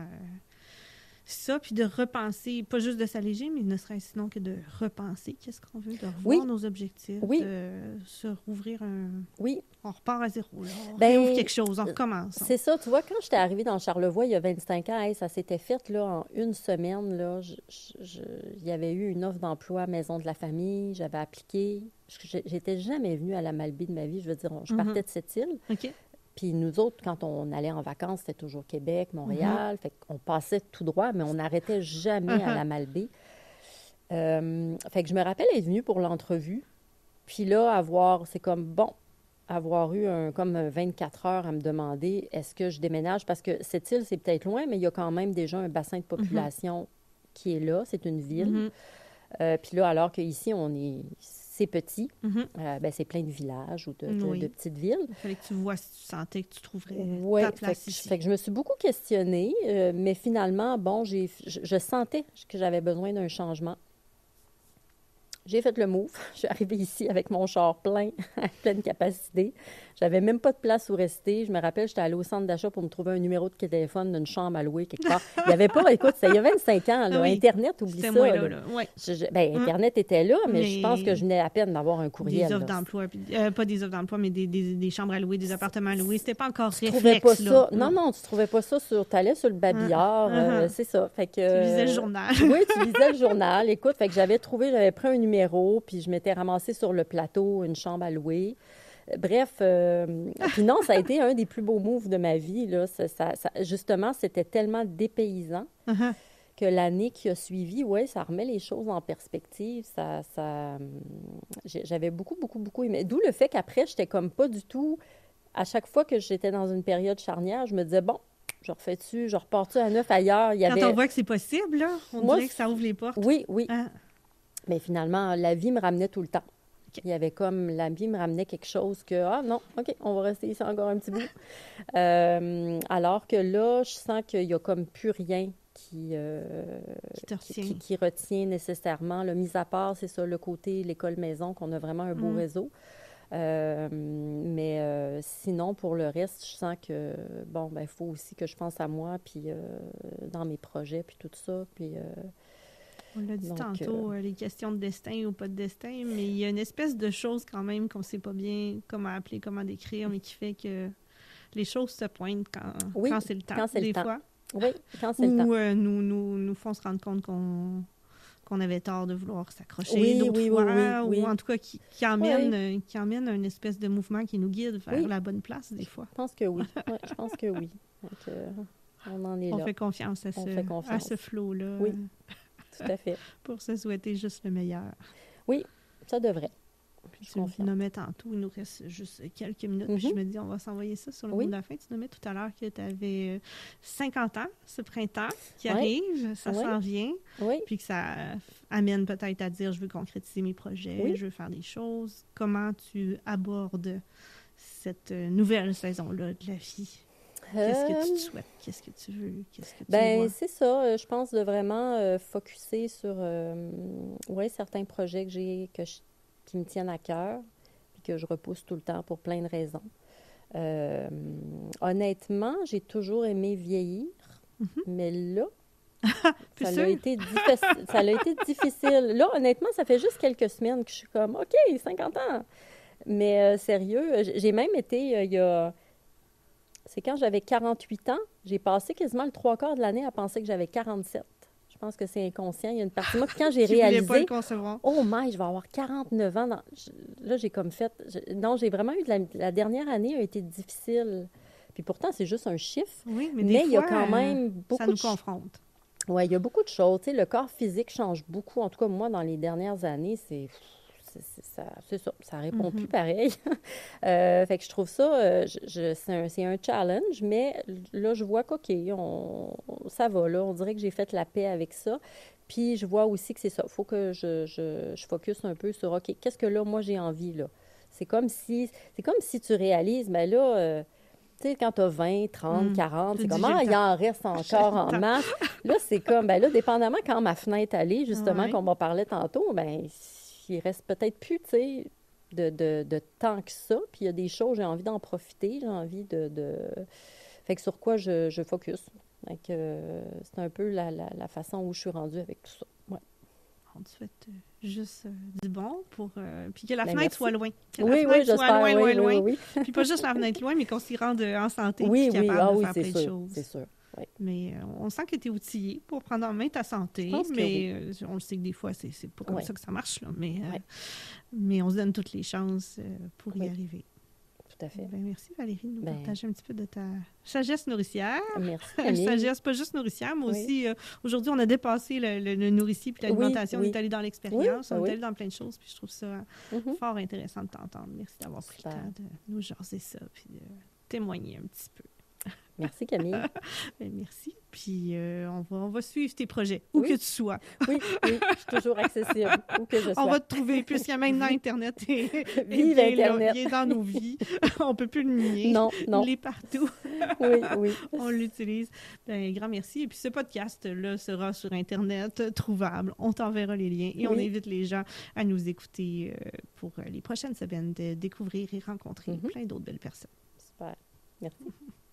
ça, puis de repenser, pas juste de s'alléger, mais ne serait-ce sinon que de repenser qu'est-ce qu'on veut, de revoir oui. nos objectifs, oui. de se rouvrir un... Oui. On repart à zéro, là. On ben, réouvre quelque chose, on recommence. C'est ça, tu vois, quand j'étais arrivée dans Charlevoix il y a vingt-cinq ans, hey, ça s'était fait, là, en une semaine, là, je, je, je, il y avait eu une offre d'emploi à Maison de la Famille, j'avais appliqué, je, j'étais jamais venue à la Malbaie de ma vie, je veux dire, je partais mm-hmm. de cette île. OK. Puis nous autres, quand on allait en vacances, c'était toujours Québec, Montréal. Mm-hmm. Fait qu'on passait tout droit, mais on n'arrêtait jamais mm-hmm. à la Malbaie. Euh, fait que je me rappelle être venue pour l'entrevue. Puis là, avoir, c'est comme, bon, avoir eu un, comme vingt-quatre heures à me demander, est-ce que je déménage? Parce que cette île, c'est peut-être loin, mais il y a quand même déjà un bassin de population mm-hmm. qui est là. C'est une ville. Mm-hmm. Euh, puis là, alors qu'ici, on est... c'est petit, mm-hmm. euh, ben, c'est plein de villages ou de, de, oui. de petites villes. Il fallait que tu vois si tu sentais que tu trouverais ouais, ta place fait ici. Que, fait que je me suis beaucoup questionnée, euh, mais finalement, bon, j'ai, je, je sentais que j'avais besoin d'un changement. J'ai fait le move. Je suis arrivée ici avec mon char plein, à pleine capacité. J'avais même pas de place où rester. Je me rappelle, j'étais allée au centre d'achat pour me trouver un numéro de téléphone d'une chambre à louer quelque part. Il n'y avait pas, écoute, c'était il y a vingt-cinq ans, là, oui. Internet, oublie c'était ça. Moi, là, là. Là. Ouais. Je, je, ben, Internet hum. était là, mais, mais je pense que je venais à peine d'avoir un courriel. Des offres là. d'emploi, puis, euh, pas des offres d'emploi, mais des, des, des chambres à louer, des appartements à louer. C'était pas encore réflexe. Tu trouvais pas ça. Non, non, tu trouvais pas ça sur... Tu allais sur le babillard, uh-huh. euh, c'est ça. Fait que, tu lisais le journal. Oui, tu lisais le journal. Écoute, fait que j'avais trouvé, j'avais pris un numéro, puis je m'étais ramassée sur le plateau, une chambre à louer. Bref, euh, puis non, ça a été un des plus beaux moves de ma vie. Là. Ça, ça, ça, justement, c'était tellement dépaysant uh-huh. que l'année qui a suivi, oui, ça remet les choses en perspective. Ça, ça, j'avais beaucoup, beaucoup, beaucoup aimé. D'où le fait qu'après, j'étais comme pas du tout... À chaque fois que j'étais dans une période charnière, je me disais, bon, je refais-tu, je repars-tu à neuf ailleurs. Il y avait... Quand on voit que c'est possible, là, on Moi, dirait que ça ouvre les portes. Oui, oui. Ah. Mais finalement, la vie me ramenait tout le temps. Okay. Il y avait comme, la vie me ramenait quelque chose que, ah non, OK, on va rester ici encore un petit bout. euh, alors que là, je sens qu'il n'y a comme plus rien qui, euh, qui, te retient. qui, qui retient nécessairement. Là, mis à part, c'est ça, le côté l'école-maison, qu'on a vraiment un beau mm. réseau. Euh, mais euh, sinon, pour le reste, je sens que, bon, ben il faut aussi que je pense à moi, puis euh, dans mes projets, puis tout ça, puis... Euh, On l'a dit donc, tantôt, euh, les questions de destin ou pas de destin, mais il y a une espèce de chose quand même qu'on ne sait pas bien comment appeler, comment décrire, mais qui fait que les choses se pointent quand, oui, quand c'est le temps, quand c'est des le temps. fois. Oui, quand c'est ou, le temps. Ou euh, nous, nous, nous font se rendre compte qu'on... qu'on avait tort de vouloir s'accrocher oui, d'autres oui, fois, oui, oui, ou oui. en tout cas qui, qui, emmène, oui. euh, qui emmène une espèce de mouvement qui nous guide vers oui. la bonne place, des fois. Je pense que oui. Ouais, je pense que oui. Donc, euh, on en est on là. Fait confiance à on ce, fait confiance à ce flow-là. Oui, tout à fait. Pour se souhaiter juste le meilleur. Oui, ça devrait. Puis tu nous nommais tantôt, il nous reste juste quelques minutes, mm-hmm. puis je me dis, on va s'envoyer ça sur le oui. mot de la fin. Tu nommais tout à l'heure que tu avais cinquante ans, ce printemps qui oui. arrive, ça oui. s'en vient, oui. puis que ça amène peut-être à dire, je veux concrétiser mes projets, oui. je veux faire des choses. Comment tu abordes cette nouvelle saison-là de la vie? Qu'est-ce que tu te souhaites? Qu'est-ce que tu veux? Qu'est-ce que tu ben, vois? c'est ça. Je pense de vraiment euh, focusser sur euh, ouais, certains projets que j'ai, que je, qui me tiennent à cœur, puis que je repousse tout le temps pour plein de raisons. Euh, honnêtement, j'ai toujours aimé vieillir, mm-hmm. mais là, ça a, été diffi- ça a été difficile. Là, honnêtement, ça fait juste quelques semaines que je suis comme, OK, cinquante ans. Mais euh, sérieux, j'ai même été, euh, il y a... C'est quand j'avais quarante-huit ans, j'ai passé quasiment le trois quarts de l'année à penser que j'avais quarante-sept. Je pense que c'est inconscient. Il y a une partie de moi. Puis quand j'ai réalisé, pas le concevoir. Oh my, je vais avoir quarante-neuf ans. Dans... Je... Là, j'ai comme fait... Je... Non, j'ai vraiment eu... De la... la dernière année a été difficile. Puis pourtant, c'est juste un chiffre. Oui, mais, mais des il y a fois, quand même beaucoup ça nous de... confronte. Oui, il y a beaucoup de choses. Tu sais, le corps physique change beaucoup. En tout cas, moi, dans les dernières années, c'est... C'est, c'est, ça, c'est ça, ça répond mm-hmm. plus pareil. euh, fait que je trouve ça, euh, je, je, c'est, un, c'est un challenge, mais là, je vois qu'OK, on, ça va, là, on dirait que j'ai fait la paix avec ça. Puis je vois aussi que c'est ça, il faut que je, je, je focus un peu sur, OK, qu'est-ce que là, moi, j'ai envie, là? C'est comme si, c'est comme si tu réalises, mais là... Euh, tu sais, quand tu as vingt, trente, quarante, mmh, c'est comme, ah, il en reste encore en masse. Là, c'est comme, ben là, dépendamment quand ma fenêtre allait, justement, ouais. qu'on m'en parlait tantôt, ben il reste peut-être plus, tu sais, de, de, de temps que ça. Puis il y a des choses, j'ai envie d'en profiter, j'ai envie de... de... Fait que sur quoi je, je focus. Donc, euh, c'est un peu la, la, la façon où je suis rendue avec tout ça. Ouais. On te souhaite euh, juste euh, du bon pour... Euh, puis que la ben, fenêtre merci. soit loin. Que oui, la oui, fenêtre soit loin, oui, loin, oui, loin. Oui, oui. Puis pas juste la fenêtre loin, mais qu'on s'y rende en santé. Oui, puis oui, capable ah, de oui, faire c'est plein sûr, de choses. c'est sûr. Oui. Mais euh, on sent que tu es outillé pour prendre en main ta santé. Mais oui. euh, on le sait que des fois, c'est, c'est pas comme oui. ça que ça marche. Là, mais, euh, oui. mais on se donne toutes les chances euh, pour oui. y arriver. Tout à fait. Ben, merci Valérie de nous ben... partager un petit peu de ta sagesse nourricière. Merci. Sagesse, pas juste nourricière, mais oui. aussi, euh, aujourd'hui, on a dépassé le, le, le nourricier puis l'alimentation. Oui, oui. On est allé dans l'expérience, oui, on oui. est allé dans plein de choses. Puis je trouve ça mm-hmm. fort intéressant de t'entendre. Merci d'avoir pris le temps de nous jaser ça puis de témoigner un petit peu. Merci Camille. Ben, merci. Puis euh, on, va, on va suivre tes projets, où oui. que tu sois. Oui, oui, je suis toujours accessible, où que je sois. On va te trouver, puisqu'il y a maintenant Internet et, Vive et Internet. Là, il est dans nos vies. On ne peut plus le nier. Non, non. Il est partout. Oui, oui. On l'utilise. Ben, grand merci. Et puis ce podcast-là sera sur Internet, trouvable. On t'enverra les liens et oui. on invite les gens à nous écouter euh, pour les prochaines semaines, de découvrir et rencontrer mm-hmm. plein d'autres belles personnes. Super. Merci.